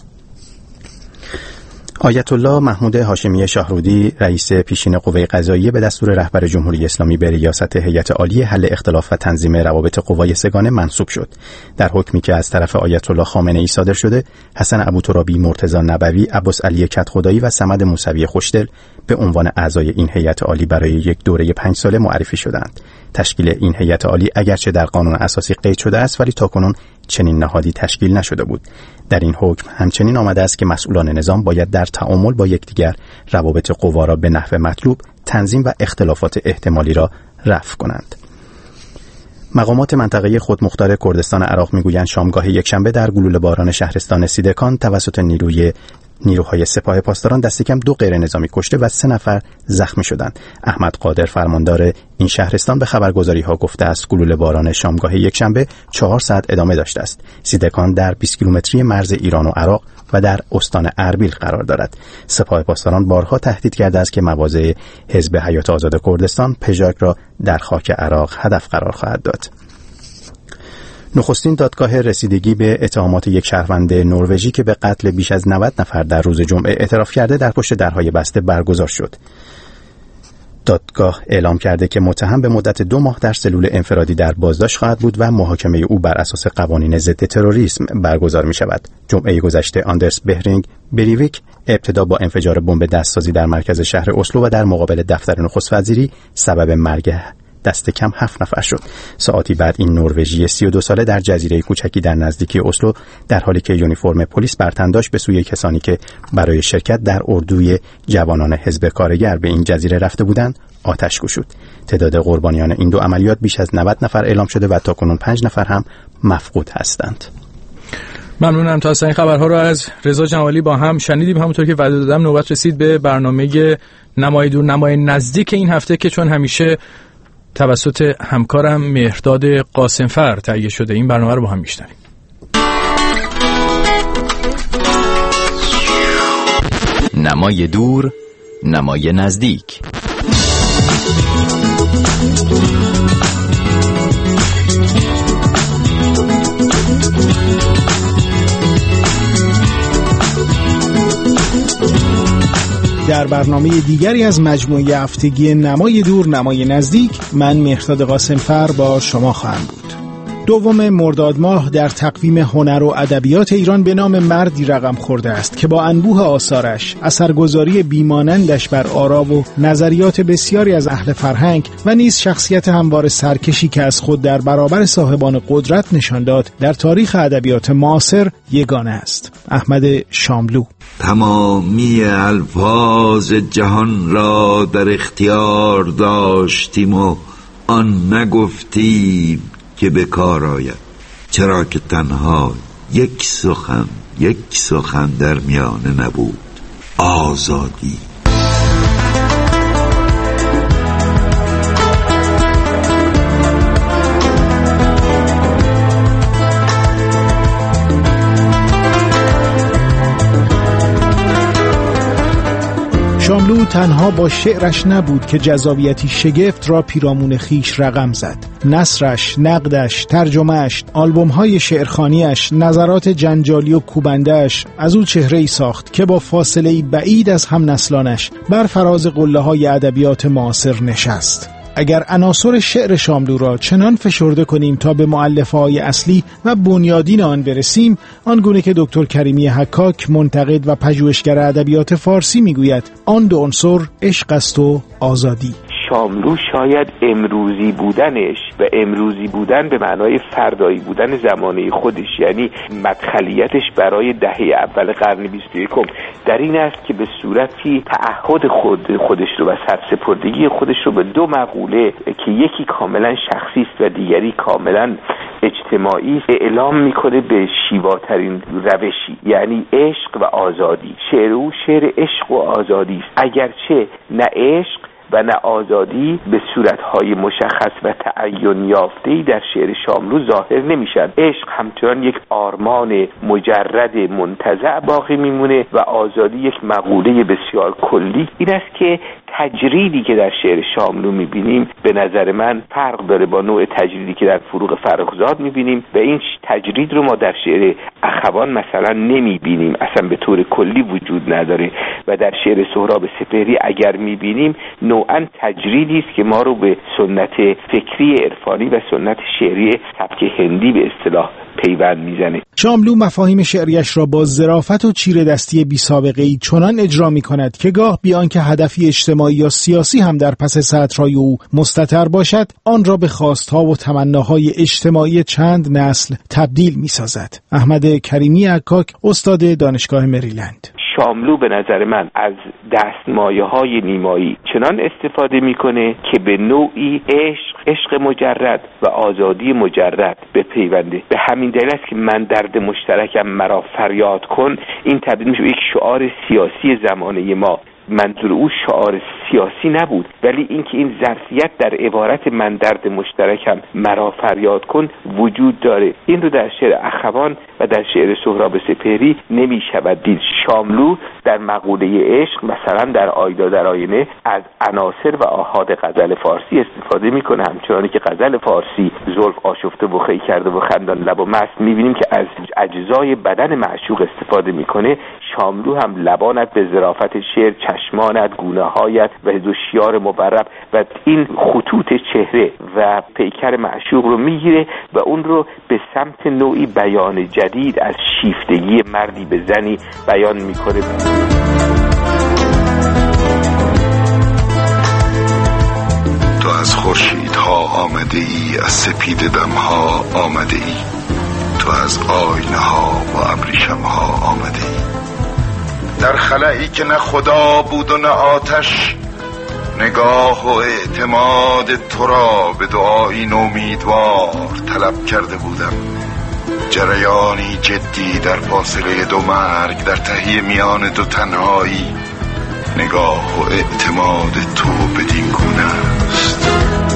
آیت الله محمود هاشمی شاهرودی رئیس پیشین قوه قضاییه به دستور رهبر جمهوری اسلامی به ریاست هیئت عالی حل اختلاف و تنظیم روابط قوای سگانه منصوب شد. در حکمی که از طرف آیت الله خامنه‌ای صادر شده، حسن ابوترابی، مرتضی نبوی، عباس علی کدخدایی و صمد موسوی خوشدل به عنوان اعضای این هیئت عالی برای یک دوره 5 ساله معرفی شدند. تشکیل این هیئت عالی اگرچه در قانون اساسی قید شده است، ولی تاکنون چنین نهادی تشکیل نشده بود. در این حکم همچنین آمده است که مسئولان نظام باید در تعامل با یکدیگر روابط قوا را به نحو مطلوب تنظیم و اختلافات احتمالی را رفع کنند. مقامات منطقه خودمختار کردستان عراق میگویند شامگاه یکشنبه در گلوله باران شهرستان سیدکان توسط نیروهای سپاه پاسداران دست کم 2 غیر نظامی کشته و 3 نفر زخمی شدند. احمد قادر فرماندار این شهرستان به خبرگزاری‌ها گفته است گلوله باران شامگاه یکشنبه 4 ساعت ادامه داشته است. سیدکان در 20 کیلومتری مرز ایران و عراق و در استان اربیل قرار دارد. سپاه پاسداران بارها تهدید کرده است که مواضع حزب حیات آزاد کردستان پژاک را در خاک عراق هدف قرار خواهد داد. نخستین دادگاه رسیدگی به اتهامات یک شهروند نروژی که به قتل بیش از 90 نفر در روز جمعه اعتراف کرده در پشت درهای بسته برگزار شد. دادگاه اعلام کرده که متهم به مدت 2 ماه در سلول انفرادی در بازداشت خواهد بود و محاکمه او بر اساس قوانین ضد تروریسم برگزار می شود. جمعه گذشته آندرس بهرینگ بریویک ابتدا با انفجار بمب دستسازی در مرکز شهر اسلو و در مقابل دفتر نخست وزیری سبب مرگ دست کم 7 نفر شد. ساعتی بعد این نروژی 32 ساله در جزیره کوچکی در نزدیکی اسلو در حالی که یونیفرم پلیس بر تن داشت به سوی کسانی که برای شرکت در اردوی جوانان حزب کارگر به این جزیره رفته بودند آتش گشود. تعداد قربانیان این دو عملیات بیش از 90 نفر اعلام شده و تاکنون 5 نفر هم مفقود هستند. ممنونم. تا این خبرها رو از رضا جمالی با هم شنیدیم. همونطور که وعده دادم نوبت رسید به برنامه نمای دور نمای نزدیک این هفته که چون همیشه توسط همکارم مهرداد قاسمفر تهیه شده. این برنامه رو با هم میشنویم. نمای دور نمای نزدیک. در برنامه دیگری از مجموعه هفتگی نمای دور نمای نزدیک من مهرداد قاسمفر با شما خواهم بود. 2 مرداد ماه در تقویم هنر و ادبیات ایران به نام مردی رقم خورده است که با انبوه آثارش، اثرگذاری بیمانندش بر آرا و نظریات بسیاری از اهل فرهنگ و نیز شخصیت هموار سرکشی که از خود در برابر صاحبان قدرت نشان داد در تاریخ ادبیات معاصر یگانه است. احمد شاملو. تمامی الفاظ جهان را در اختیار داشتیم و آن نگفتیم که به کار آید، چرا که تنها یک سخن در میانه نبود: آزادی. شاملو تنها با شعرش نبود که جذابیتی شگفت را پیرامون خیش رقم زد. نثرش، نقدش، ترجمهش، آلبوم‌های شعرخوانیش، نظرات جنجالی و کوبنده‌اش از او چهره‌ای ساخت که با فاصله‌ای بعید از هم نسلانش بر فراز قله‌های ادبیات معاصر نشست. اگر عناصر شعر شاملو را چنان فشرده کنیم تا به مؤلفه‌های اصلی و بنیادین آن برسیم، آنگونه که دکتر کریمی حکاک منتقد و پژوهشگر ادبیات فارسی میگوید، آن 2 عنصر عشق است و آزادی. شاملو شاید امروزی بودنش و امروزی بودن به معنای فردایی بودن زمانه خودش، یعنی مدخلیتش برای دهه اول قرن 21 در این است که به صورتی تعهد خودش رو و سرسپردگی خودش رو به 2 مقوله که یکی کاملا شخصی است و دیگری کاملا اجتماعی اعلام میکنه به شیواترین روشی، یعنی عشق و آزادی. شعر او شعر عشق و آزادی است، اگرچه نه عشق و نه آزادی به صورتهای مشخص و تعین یافته‌ای در شعر شاملو ظاهر نمیشن. عشق همچنان یک آرمان مجرد منتزع باقی میمونه و آزادی یک مقوله بسیار کلی. این است که تجریدی که در شعر شاملو میبینیم به نظر من فرق داره با نوع تجریدی که در فروغ فرخزاد میبینیم و این تجرید رو ما در شعر اخوان مثلا نمیبینیم، اصلا به طور کلی وجود نداره و در شعر سهراب سپهری اگر میبینیم نوعاً تجریدی است که ما رو به سنت فکری عرفانی و سنت شعری سبک هندی به اصطلاح پیوند میزنه. شاملو مفاهیم شعریش را با ظرافت و چیره دستی بی سابقه‌ای چنان اجرا می‌کند که گاه بیان که هدفی اجتماعی یا سیاسی هم در پس سطرهای او مستتر باشد، آن را به خواستها و تمناهای اجتماعی چند نسل تبدیل می‌سازد. احمد کریمی حکاک، استاد دانشگاه مریلند. شاملو به نظر من از دستمایه‌های نیمایی چنان استفاده میکنه که به نوعی عشق مجرد و آزادی مجرد بپیونده. به همین دلیل است که من درد مشترکم مرا فریاد کن، این تبدیل میشه به یک شعار سیاسی زمانه ما. منظور او شعار سیاسی نبود، ولی اینکه این ظرفیت در عبارت من درد مشترکم مرا فریاد کن وجود داره. این رو در شعر اخوان و در شعر سهراب سپهری نمی شود دید. شاملو در مقوله عشق مثلا در آیدا در آینه از عناصر و آحاد غزل فارسی استفاده میکنه، همچنانی که غزل فارسی زلف آشفته و خی کرده و خندان لب و مست میبینیم که از اجزای بدن معشوق استفاده میکنه. شاملو هم لبانت به ظرافت شعر، چشمانت، گونه‌هایت و هوشیار مبرب و این خطوط چهره و پیکر معشوق رو میگیره و اون رو به سمت نوعی بیان جدید از شیفتگی مردی به زنی بیان میکنه. تو از خورشیدها آمده ای، از سپید دمها آمده ای، تو از آینه ها و ابریشم ها آمده ای. در خلایی که نه خدا بود و نه آتش، نگاه و اعتماد تو را به دعایی امیدوار طلب کرده بودم. جریانی جدی در فاصله دو مرگ، در تهی میان دو تنهایی، نگاه و اعتماد تو بدین گونه است.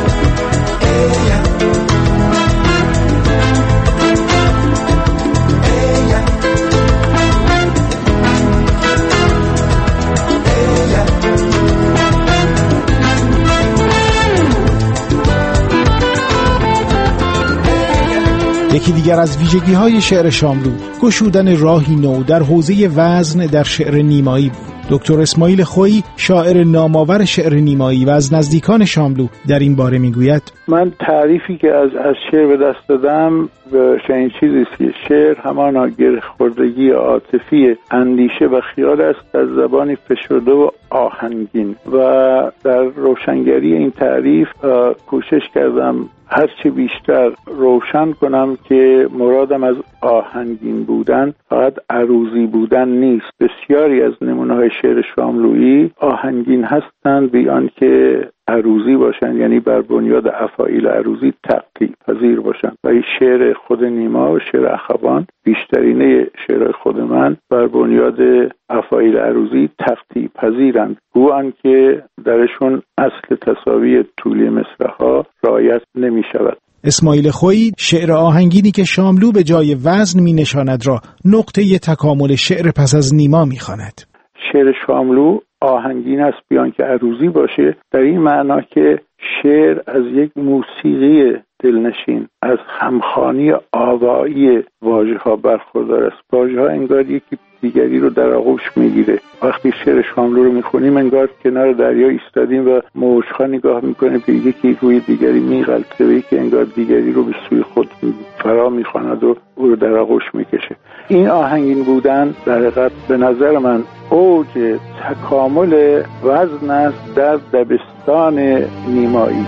یکی دیگر از ویژگی‌های شعر شاملو گشودن راهی نو در حوزه وزن در شعر نیمایی بود. دکتر اسماعیل خویی، شاعر نامآور شعر نیمایی و از نزدیکان شاملو، در این باره میگوید: من تعریفی که از شعر به دست دادم چنین چیزی است که شعر همانا گره‌خوردگی عاطفی اندیشه و خیال است در زبانی فشرده و آهنگین، و در روشنگری این تعریف کوشش کردم هرچی بیشتر روشن کنم که مرادم از آهنگین بودن فقط عروضی بودن نیست. بسیاری از نمونه‌های شعر شاملویی آهنگین هستند بی آنکه عروضی باشند، یعنی بر بنیاد افاعیل عروضی تقطیع پذیر باشند. و این شعر خود نیما و شعر اخوان، بیشترینه شعر خود من، بر بنیاد افاعیل عروضی تقطیع پذیرند، گو آنکه درشون اصل تساوی طولی مصرع‌ها رعایت نمی شود. اسماعیل خویی شعر آهنگینی که شاملو به جای وزن می نشاند را نقطه تکامل شعر پس از نیما می خواند. شعر شاملو آهنگین است بیان که عروضی باشه، در این معنا که شعر از یک موسیقی دلنشین، از همخوانی آوایی واژه‌ها برخوردار است. واژه‌ها انگار یکی دیگری رو در آغوش میگیره. وقتی شعر شاملو رو میخونیم انگار کنار دریا ایستادیم و موج‌ها نگاه میکنیم به یکی روی دیگری میغلطه و یکی انگار دیگری رو به سوی خود فرا میخواند و او رو در آغوش میکشه. این آهنگین بودن در حقیقت به نظر من اوج تکامل وزن است در دبستان نیمایی.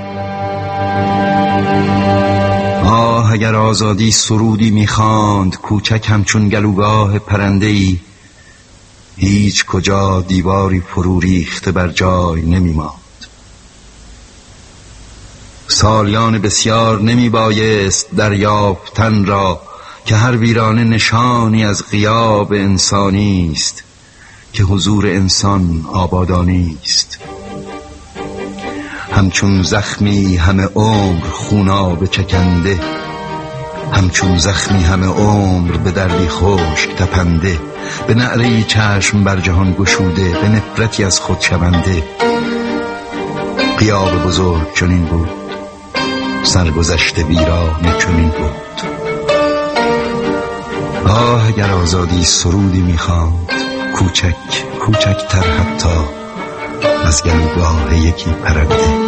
اگر آزادی سرودی میخواند کوچک همچون گلوگاه پرنده‌ای، هیچ کجا دیواری فرو ریخته بر جای نمیماند. سالیان بسیار نمیبایست دریافتن را که هر ویرانه نشانی از غیاب انسانی است، که حضور انسان آبادانی است. همچون زخمی همه عمر خونابه چکنده، همچون زخمی همه عمر به دردی خشک تپنده، به نعره چشم بر جهان گشوده، به نفرتی از خود شونده. غیاب بزرگ چنین بود، سرگذشت ویرانه چنین بود. اگر آزادی سرودی میخواند کوچک کوچکتر حتی از گلوگاه یکی پرنده.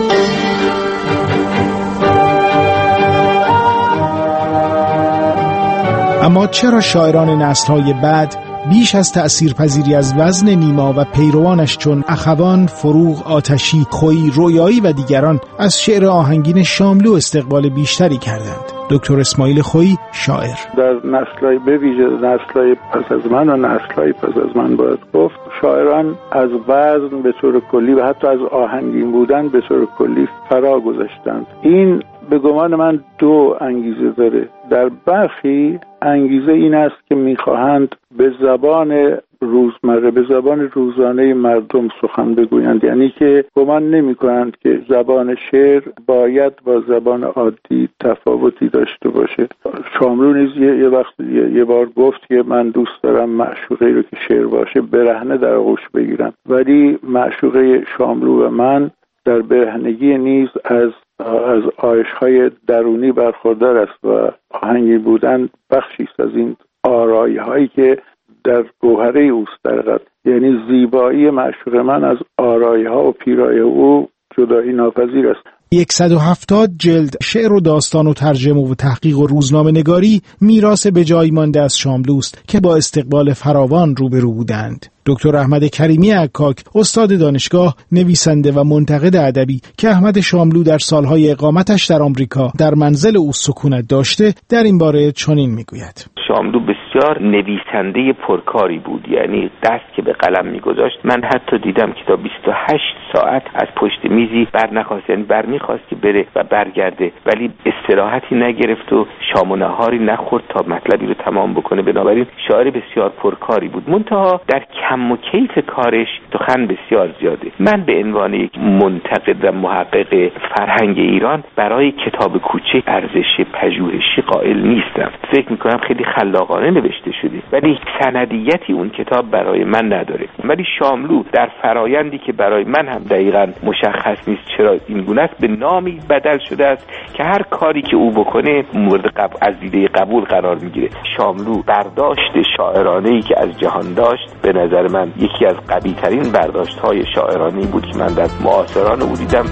اما چرا شاعران نسل‌های بعد بیش از تأثیرپذیری از وزن نیما و پیروانش چون اخوان، فروغ، آتشی، خویی، رویایی و دیگران از شعر آهنگین شاملو استقبال بیشتری کردند؟ دکتر اسماعیل خویی، شاعر: در نسل‌های به ویژه نسل‌های پس از من و نسل‌های پس از من باید گفت شاعران از وزن به طور کلی و حتی از آهنگین بودن به طور کلی فرا گذاشتند. این به گمان من دو انگیزه داره. در برخی انگیزه این است که میخواهند به زبان روزمره، به زبان روزانه مردم سخن بگویند، یعنی که گمان نمی کنند که زبان شعر باید با زبان عادی تفاوتی داشته باشه. شاملو نیز یه بار گفت که من دوست دارم معشوقه رو که شعر باشه برهنه در آغوش بگیرم، ولی معشوقه شاملو و من در برهنگی نیز از آیش‌های درونی برخوردار است و آهنگی بودن بخشی است از این آرایی‌هایی که در گوهره اوست. در حقیقت یعنی زیبایی معشوق من از آرایی‌ها و پیرایه او جدایی ناپذیر است. 170 جلد شعر و داستان و ترجمه و تحقیق و روزنامه نگاری میراث به جای مانده از شاملوست که با استقبال فراوان روبرو بودند. دکتر احمد کریمی عکاک، استاد دانشگاه، نویسنده و منتقد ادبی که احمد شاملو در سالهای اقامتش در آمریکا در منزل او سکونت داشته، در این باره چنین میگوید: شاملو بسیار نویسنده پرکاری بود، یعنی دست که به قلم میگذاشت. من حتی دیدم که تا 28 ساعت از پشت میزی برنخواست، یعنی برمیخواست که بره و برگرده، ولی استراحتی نگرفت و شام و نهاری نخورد تا مطلبی رو تمام بکنه. بنابراین شاعر بسیار پرکاری بود، منتها در کم و کیف کارش سخن بسیار زیاده. من به عنوان یک منتقد و محقق فرهنگ ایران برای کتاب کوچک ارزش پژوهشی قائل نیستم. فکر میکنم خیلی خلاقانه نوشته شده، ولی سندیتی اون کتاب برای من نداره. ولی شاملو در فرایندی که برای من هم دقیقاً مشخص نیست چرا این گونه است، به نامی بدل شده است که هر کاری که او بکنه مورد از دیده قبول قرار میگیره. شاملو برداشت شاعرانه‌ای که از جهان داشت به نظر من یکی از قوی‌ترین برداشت‌های شاعرانه‌ای بود که من در معاصران او دیدم.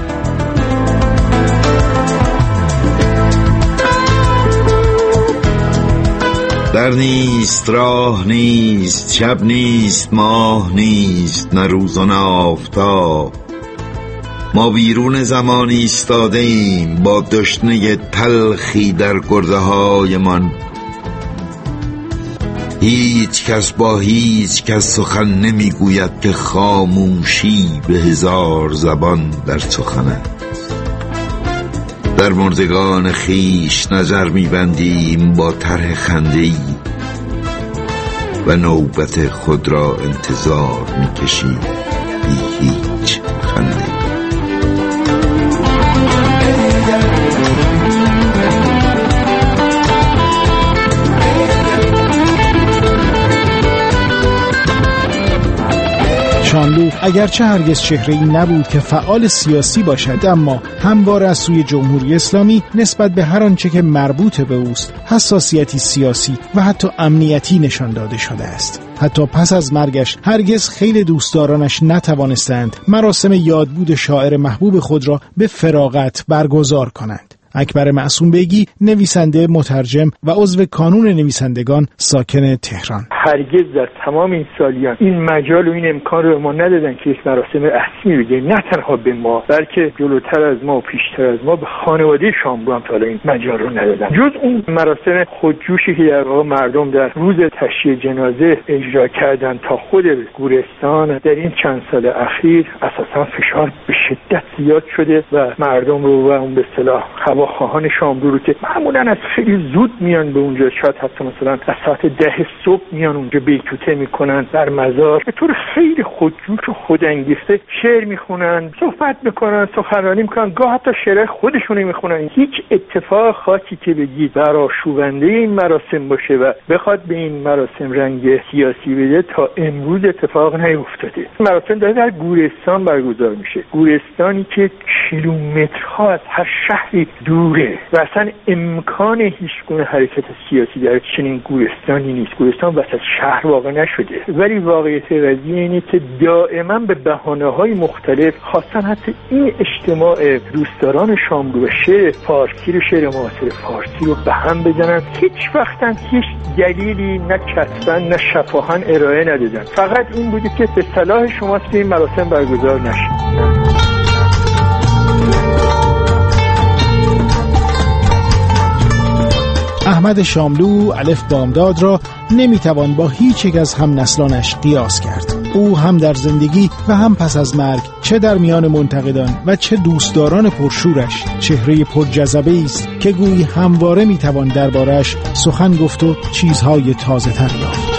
در نیست، راه نیست، شب نیست، ماه نیست، نه روز و نه آفتاب. ما بیرون زمان ایستاده ایم با دشنه تلخی در گرده هایمان. هیچ کس با هیچ کس سخن نمیگوید که خاموشی به هزار زبان در سخن است. در مردگان خیش نظر می‌بندیم با طرح خنده‌ای و نوبت خود را انتظار می‌کشیم بی هیچ خنده‌ای. شاملو اگرچه هرگز چهره‌ای نبود که فعال سیاسی باشد، اما همواره از سوی جمهوری اسلامی نسبت به هر آنچه که مربوط به اوست حساسیتی سیاسی و حتی امنیتی نشان داده شده است. حتی پس از مرگش هرگز خیلی دوستدارانش نتوانستند مراسم یادبود شاعر محبوب خود را به فراغت برگزار کنند. اکبر معصوم بیگی، نویسنده، مترجم و عضو کانون نویسندگان ساکن تهران: هرگز در تمام این سالیان این مجال و این امکان رو ما ندادن که یک مراسم رسمی بگه، نه تنها به ما بلکه جلوتر از ما و پیشتر از ما به خانواده شاملو هم تا این مجال رو ندادن. جز اون مراسم خودجوشی که در واقع مردم در روز تشییع جنازه اجرا کردن تا خود گورستان در این چند سال اخیر اساسا فشار به شدت زیاد شده و مردم رو و اون به اصطلاح خواهان شاملو رو که معمولا از خیلی زود میان به اونجا، شاید حتی مثلا از ساعت 10 صبح میان اونجا بیتوته میکنن در مزار، به طور خیلی خودجوش و خودانگیخته شعر میخونن، صحبت میکنن، سخنرانی میکنن، گاه حتی شعر خودشون میخونن. هیچ اتفاق خاصی که بگید برآشوبنده این مراسم باشه و بخواد به این مراسم رنگ سیاسی بده تا امروز اتفاق نیفتاده. مراسم داره در گورستان برگزار میشه، گورستانی که کیلومترها از هر شهری دوره و اصلا امکان هیچگونه حرکت سیاسی در چنین گورستانی نیست. گورستان وسط شهر واقع نشده، ولی واقعیت قضیه اینه که دائما به بهانه‌های مختلف خواستن حتی این اجتماع دوستداران شاملو و شعر فارسی رو، شعر معاصر فارسی رو به هم بزنن. هیچ وقتا هیچ دلیلی نه کسبن نه شفاهن ارائه ندادن، فقط این بوده که به صلاح شماست که این مراسم برگزار نشه. احمد شاملو الف بامداد را نمیتوان با هیچ یک از هم نسلانش قیاس کرد. او هم در زندگی و هم پس از مرگ، چه در میان منتقدان و چه دوستداران پرشورش، چهره پرجذبه‌ای است که گویی همواره میتوان دربارش سخن گفت و چیزهای تازه تر یافت.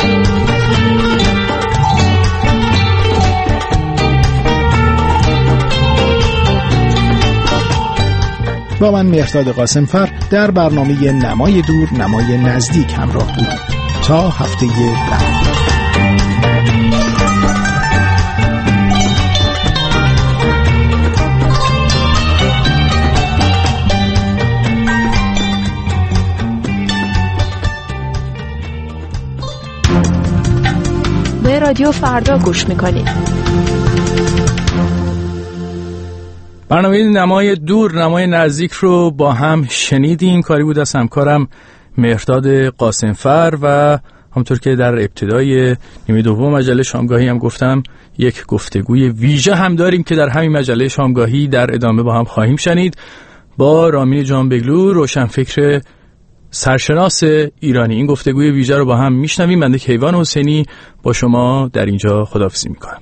با من مهرداد قاسمفر در برنامه نمای دور نمای نزدیک همراه بودید. تا هفته بعد. به رادیو فردا گوش میکنید. برنامه نمای دور نمای نزدیک رو با هم شنیدیم. کاری بود از همکارم مهرداد قاسمفر و همونطور که در ابتدای نیمه دوم مجله شامگاهی هم گفتم یک گفتگوی ویژه هم داریم که در همین مجله شامگاهی در ادامه با هم خواهیم شنید با رامین جهانبگلو، روشنفکر سرشناس ایرانی. این گفتگوی ویژه رو با هم میشنویم. بنده کیوان حسینی با شما در اینجا خداحافظی میکنم.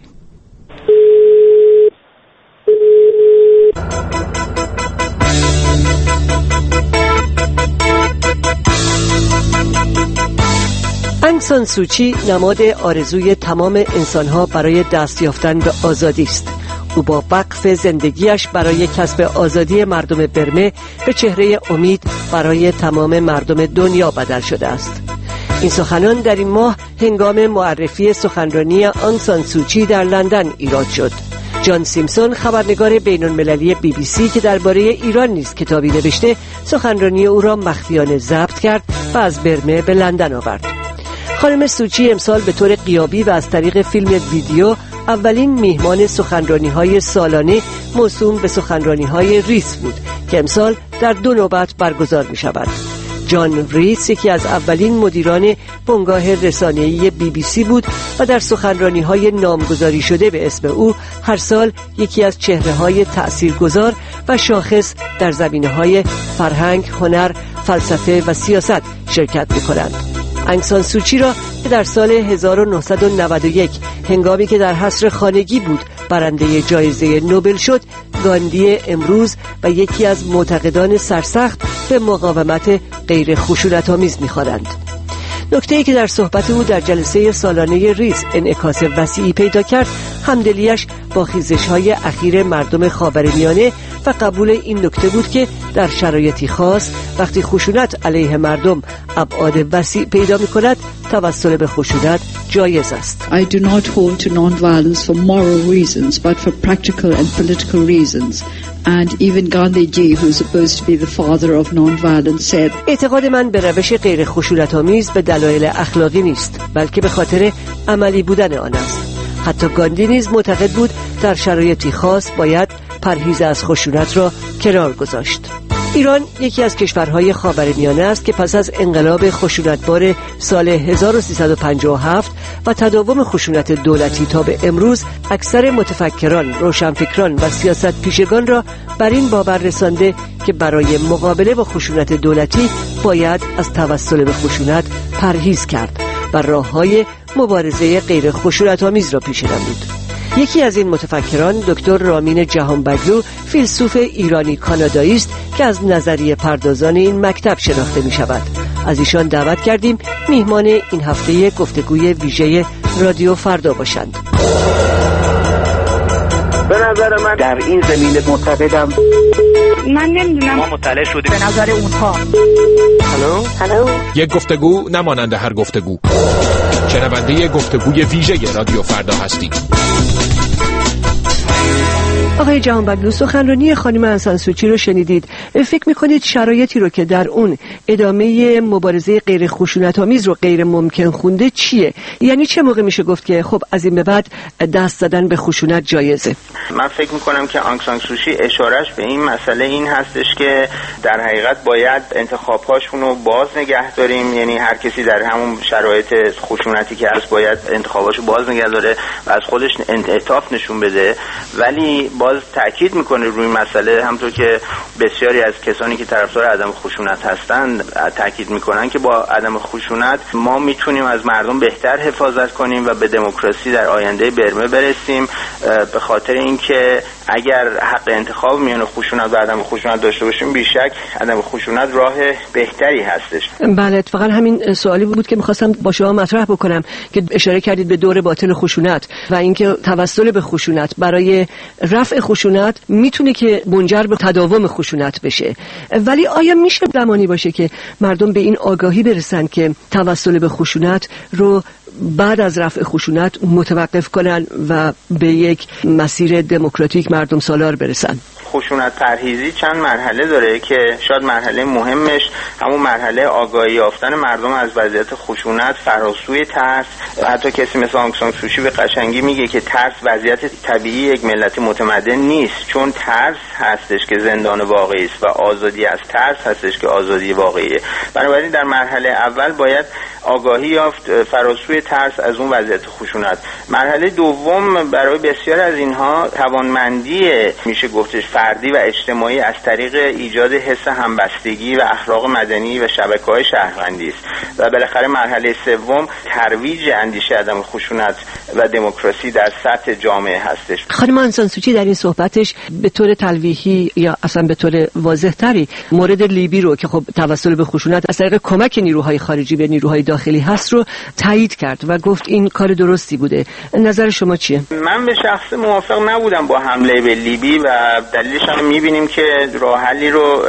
آنگ سان سوچی نماد آرزوی تمام انسانها برای دست یافتن به آزادی است. او با وقف زندگیش برای کسب آزادی مردم برمه به چهره امید برای تمام مردم دنیا بدل شده است. این سخنان در این ماه هنگام معرفی سخنرانی آنگ سان سوچی در لندن ایراد شد. جان سیمپسون، خبرنگار بین‌المللی BBC که درباره ایران نیز کتابی نوشته، سخنرانی او را مخفیانه ضبط کرد و از برمه به لندن آورد. خانم سوچی امسال به طور غیابی و از طریق فیلم ویدیو اولین میهمان سخنرانی‌های سالانه موسوم به سخنرانی‌های ریس بود که امسال در 2 نوبت برگزار می‌شود. جان ریس یکی از اولین مدیران بنگاه رسانه‌ای BBC بود و در سخنرانی‌های نامگذاری شده به اسم او هر سال یکی از چهره‌های تأثیرگذار و شاخص در زمینه‌های فرهنگ، هنر، فلسفه و سیاست شرکت می‌کنند. آنگ سان سوچی را که در سال 1991 هنگامی که در حصر خانگی بود برنده جایزه نوبل شد، گاندی امروز و یکی از معتقدان سرسخت به مقاومت غیر خشونت‌آمیز می‌خوانند. نکته‌ای که در صحبت او در جلسه سالانه ریس انعکاس وسیعی پیدا کرد، همدلیش با خیزش‌های اخیر مردم خاورمیانه و قبول این نکته بود که در شرایطی خاص وقتی خشونت علیه مردم ابعاد وسیع پیدا می‌کند، توسل به خشونت جایز است. I do not hold to non-violence for moral reasons but for practical and political reasons. And even Gandhiji, who is supposed to be the father of non-violence, said اعتقاد من به روش غیر خشونت‌آمیز به دلایل اخلاقی نیست، بلکه به خاطر عملی بودن آن است. حتی گاندی نیز معتقد بود در شرایطی خاص باید پرهیز از خشونت را کنار گذاشت. ایران یکی از کشورهای خاورمیانه است که پس از انقلاب خشونتبار سال 1357 و تداوم خشونت دولتی تا به امروز اکثر متفکران، روشنفکران و سیاست پیشگان را بر این باور رسانده که برای مقابله با خشونت دولتی باید از توسل به خشونت پرهیز کرد و راه‌های مبارزه غیر خشونت‌آمیز را پیش نمود. یکی از این متفکران دکتر رامین جهانبگلو، فیلسوف ایرانی کانادایی است که از نظریه پردازان این مکتب شناخته می شود. از ایشان دعوت کردیم میهمان این هفته گفتگوی ویژه رادیو فردا باشند. به نظر من در این زمینه معتقدم، من نمیدونم، ما مطلع شدیم به نظر اونها. هلو یک گفتگو نمانند هر گفتگو. شنونده گفتگوی ویژه رادیو فردا هستید. آقای جهانبگلو، سخنرانی خانم آنگ سان سوچی رو شنیدید. فکر میکنید شرایطی رو که در اون ادامه مبارزه غیر خشونت‌آمیز رو غیر ممکن خونده چیه؟ یعنی چه موقع میشه گفت که خب از این به بعد دست زدن به خشونت جایزه؟ من فکر میکنم که آنگ سان سوچی اشارش به این مسئله این هستش که در حقیقت باید انتخاب‌هاشون رو باز نگه داریم، یعنی هر کسی در همون شرایط خشونتی که هست باید انتخاباشو باز نگه داره و از خودش انعطاف نشون بده، ولی باز تأکید میکنه روی مسئله، همونطور که بسیاری از کسانی که طرفدار عدم خشونت هستند تأکید میکنن که با عدم خشونت ما میتونیم از مردم بهتر حفاظت کنیم و به دموکراسی در آینده برمه برسیم، به خاطر اینکه اگر حق انتخاب میان خشونت و عدم خشونت داشته باشیم بیشک عدم خشونت راه بهتری هستش. بله، اتفاقا همین سوالی بود که میخواستم با شما مطرح بکنم که اشاره کردید به دور باطل خشونت و اینکه توسل به خشونت برای رفع خشونت میتونه که منجر به تداوم خشونت بشه، ولی آیا میشه زمانی باشه که مردم به این آگاهی برسن که توسل به خشونت رو بعد از رفع خشونت متوقف کنن و به یک مسیر دموکراتیک مردم سالار برسن؟ خشونت پرهیزی چند مرحله داره که شاید مرحله مهمش همون مرحله آگاهی یافتن مردم از وضعیت خشونت فراسوی ترس. حتی کسی مثل آنگ سان سوچی به قشنگی میگه که ترس وضعیت طبیعی یک ملت متمدن نیست، چون ترس هستش که زندان واقعی است و آزادی از ترس هستش که آزادی واقعیه. بنابراین در مرحله اول باید آگاهی یافت فراسوی ترس از اون وضعیت خشونت. مرحله دوم برای بسیار از اینها توانمندی میشه گفتش فردی و اجتماعی از طریق ایجاد حس همبستگی و اخلاق مدنی و شبکه‌های شهروندی است و بالاخره مرحله سوم ترویج اندیشه عدم خشونت و دموکراسی در سطح جامعه هستش. خانم آنگ سان سوچی در این صحبتش به طور تلویحی یا اصلا به طور واضح‌تری مورد لیبی رو که خب توسل به خشونت از طریق کمک نیروهای خارجی به نیروهای داخلی هست رو تایید کرد و گفت این کار درستی بوده. نظر شما چیه؟ من به شخص موافق نبودم با حمله به لیبی و دلیلش هم می‌بینیم که راه حلی رو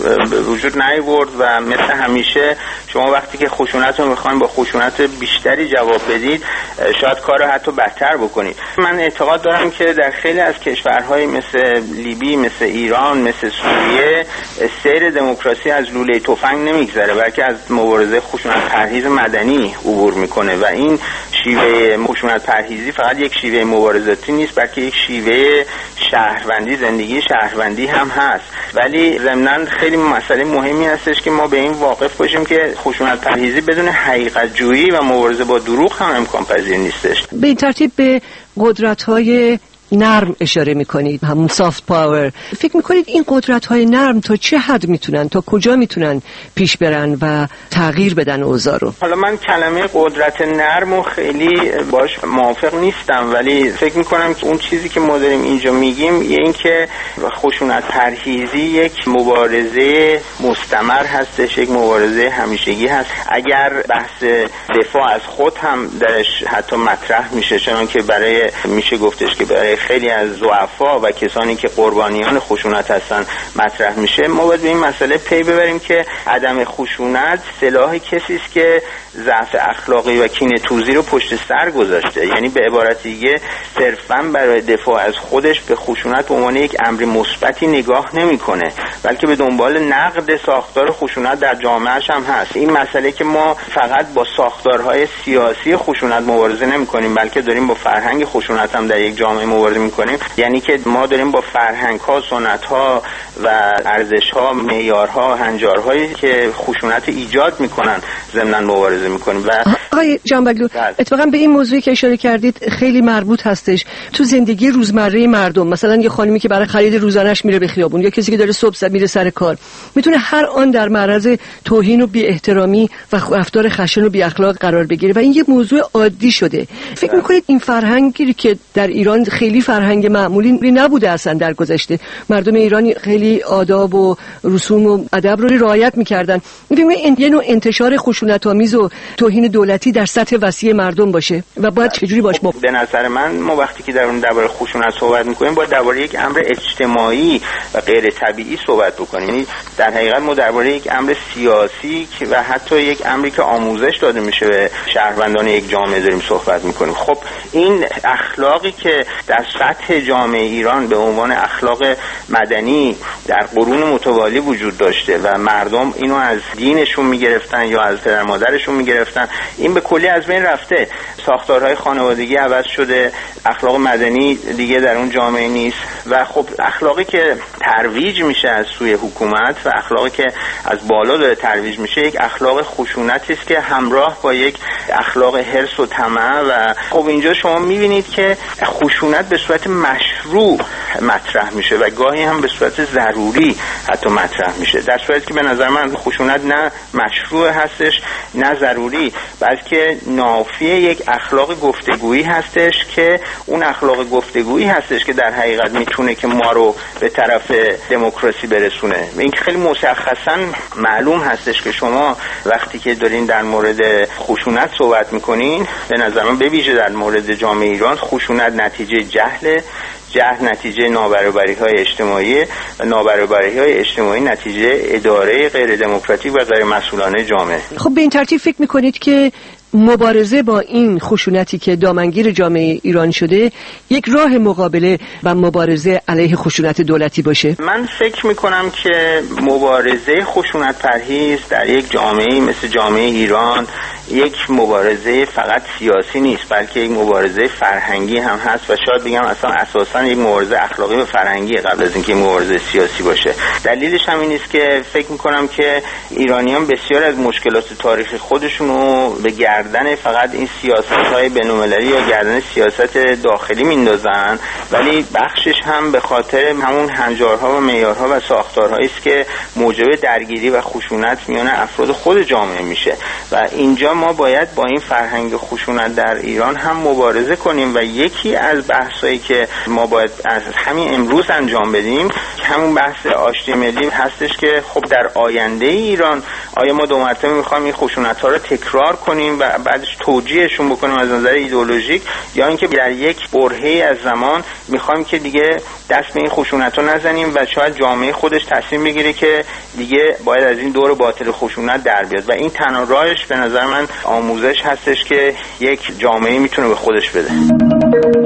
وجود نیاورد و مثل همیشه شما وقتی که خشونت رو می‌خواید با خشونت بیشتری جواب بدید شاید کار رو حتی بدتر بکنید. من اعتقاد دارم که در خیلی از کشورهای مثل لیبی، مثل ایران، مثل سوریه سیر دموکراسی از لوله تفنگ نمیگذره بلکه از مبارزه خشونت پرهیز مدنی عبور میکنه و این شیوه خشونت پرهیزی فقط یک شیوه مبارزاتی نیست بلکه یک شیوه شهروندی، زندگی شهروندی هم هست. ولی ضمناً خیلی مسئله مهمی هستش که ما به این واقف باشیم که خشونت پرهیزی بدون حقیقت جویی و مبارزه با دروغ هم امکان پذیر نیستش. به این ترتیب به قدرت‌های نرم اشاره میکنید، همون سافت پاور. فکر میکنید این قدرت‌های نرم تا چه حد میتونن، تا کجا میتونن پیش برن و تغییر بدن اوضاع رو؟ حالا من کلمه قدرت نرم و خیلی باش موافق نیستم ولی فکر میکنم که اون چیزی که ما داریم اینجا میگیم این که خشونت پرهیزی یک مبارزه مستمر هستش، یک مبارزه همیشگی هست. اگر بحث دفاع از خود هم درش حتی مطرح میشه، چون که برای میشه گفتش که برای خیلی از ضعفا و کسانی که قربانیان خشونت هستن مطرح میشه، ما باید به این مسئله پی ببریم که عدم خشونت سلاح کسی است که ضعف اخلاقی و کینه‌توزی رو پشت سر گذاشته. یعنی به عبارت دیگه صرفاً برای دفاع از خودش به خشونت به عنوان یک امر مثبتی نگاه نمیکنه بلکه به دنبال نقد ساختار خشونت در جامعهش هم هست. این مسئله که ما فقط با ساختارهای سیاسی خشونت مبارزه نمیکنیم بلکه داریم با فرهنگ خشونت هم در یک جامعه مبارزه میکنیم. یعنی که ما داریم با فرهنگ‌ها، سنت‌ها و ارزش‌ها، معیارها، هنجارهایی که خشونت ایجاد میکنن ضمناً مبارزه میکنیم. و آقای جانبگلو اتفاقا به این موضوعی که اشاره کردید خیلی مربوط هستش تو زندگی روزمره مردم. مثلا یه خانمی که برای خرید روزانه‌اش میره به خیابون یا کسی که داره صبح میره سر کار میتونه هر آن در معرض توهین و بی‌احترامی و رفتار خشن و بی‌اخلاق قرار بگیره و این یه موضوع عادی شده. فکر می‌کنید این فرهنگی که در ایران خیلی فرهنگ معمولی نبوده اصلا در گذشته، مردم ایرانی خیلی آداب و رسوم و ادب رو رعایت می‌کردن، می‌بینیم یه نوع انتشار خشونت‌آمیز و توهین دولتی در سطح وسیع مردم باشه و باید چجوری باشه؟ به نظر من ما وقتی که درباره خشونت صحبت می‌کنیم باید درباره یک امر اجتماعی و غیر طبیعی صحبت بکنیم. یعنی در حقیقت ما درباره یک امر سیاسی و حتی یک امری که آموزش داده میشه به شهروندان یک جامعه داریم صحبت می‌کنیم. خب این اخلاقی که در سطح جامعه ایران به عنوان اخلاق مدنی در قرون متوالی وجود داشته و مردم اینو از دینشون میگرفتن یا از پدر مادرشون میگرفتن، این به کلی از بین رفته. ساختارهای خانوادگی عوض شده، اخلاق مدنی دیگه در اون جامعه نیست و خب اخلاقی که ترویج میشه از سوی حکومت و اخلاقی که از بالا داره ترویج میشه یک اخلاق خشونتی است که همراه با یک اخلاق حرص و طمع و خب اینجا شما میبینید که خشونت به صورت مشروع مطرح میشه و گاهی هم به صورت ضروری حتی مطرح میشه، در صورتی که به نظر من خشونت نه مشروع هستش نه ضروری بلکه نافی یک اخلاق گفتگویی هستش که اون اخلاق گفتگویی هستش که در حقیقت میتونه که ما رو به طرف دموکراسی برسونه. این خیلی مشخصا معلوم هستش که شما وقتی که دارین در مورد خشونت صحبت میکنین، به نظر من به ویژه در مورد جامعه ایران، خشونت نتیجه جهل، نتیجه نابرابری‌های اجتماعی و نابرابری‌های اجتماعی نتیجه اداره غیر دموکراتیک و غیر مسئولانه جامعه. خب به این ترتیب فکر می‌کنید که مبارزه با این خشونتی که دامنگیر جامعه ایران شده یک راه مقابله و مبارزه علیه خشونت دولتی باشه؟ من فکر میکنم که مبارزه خشونت پرهیز در یک جامعه مثل جامعه ایران یک مبارزه فقط سیاسی نیست، بلکه یک مبارزه فرهنگی هم هست و شاید بگم اصلا اساساً یک مبارزه اخلاقی و فرهنگی قبل از اینکه مبارزه سیاسی باشه. دلیلش هم این است که فکر میکنم که ایرانیان بسیار از مشکلات تاریخی خودشون رو به گردن فقط این سیاست‌های بین‌المللی یا گردن سیاست داخلی میندازن، ولی بخشش هم به خاطر همون هنجارها و معیارها و ساختارهایی است که موجب درگیری و خشونت میان افراد خود جامعه میشه و اینجا ما باید با این فرهنگ خشونت در ایران هم مبارزه کنیم و یکی از بحثایی که ما باید از همین امروز انجام بدیم همون بحث آشتی ملی هستش که خب در آینده ایران آیا ما دو مرتبه میخوایم این خشونت‌ها رو تکرار کنیم و بعدش توجیهشون بکنیم از نظر ایدئولوژیک، یا اینکه در یک برهه‌ای از زمان میخوایم که دیگه دست به این خشونت‌ها نزنیم و شاید جامعه خودش تصمیم بگیره که دیگه باید از این دور باطل خشونت در بیاد و این تنها راهش به نظر من آموزش هستش که یک جامعه میتونه به خودش بده.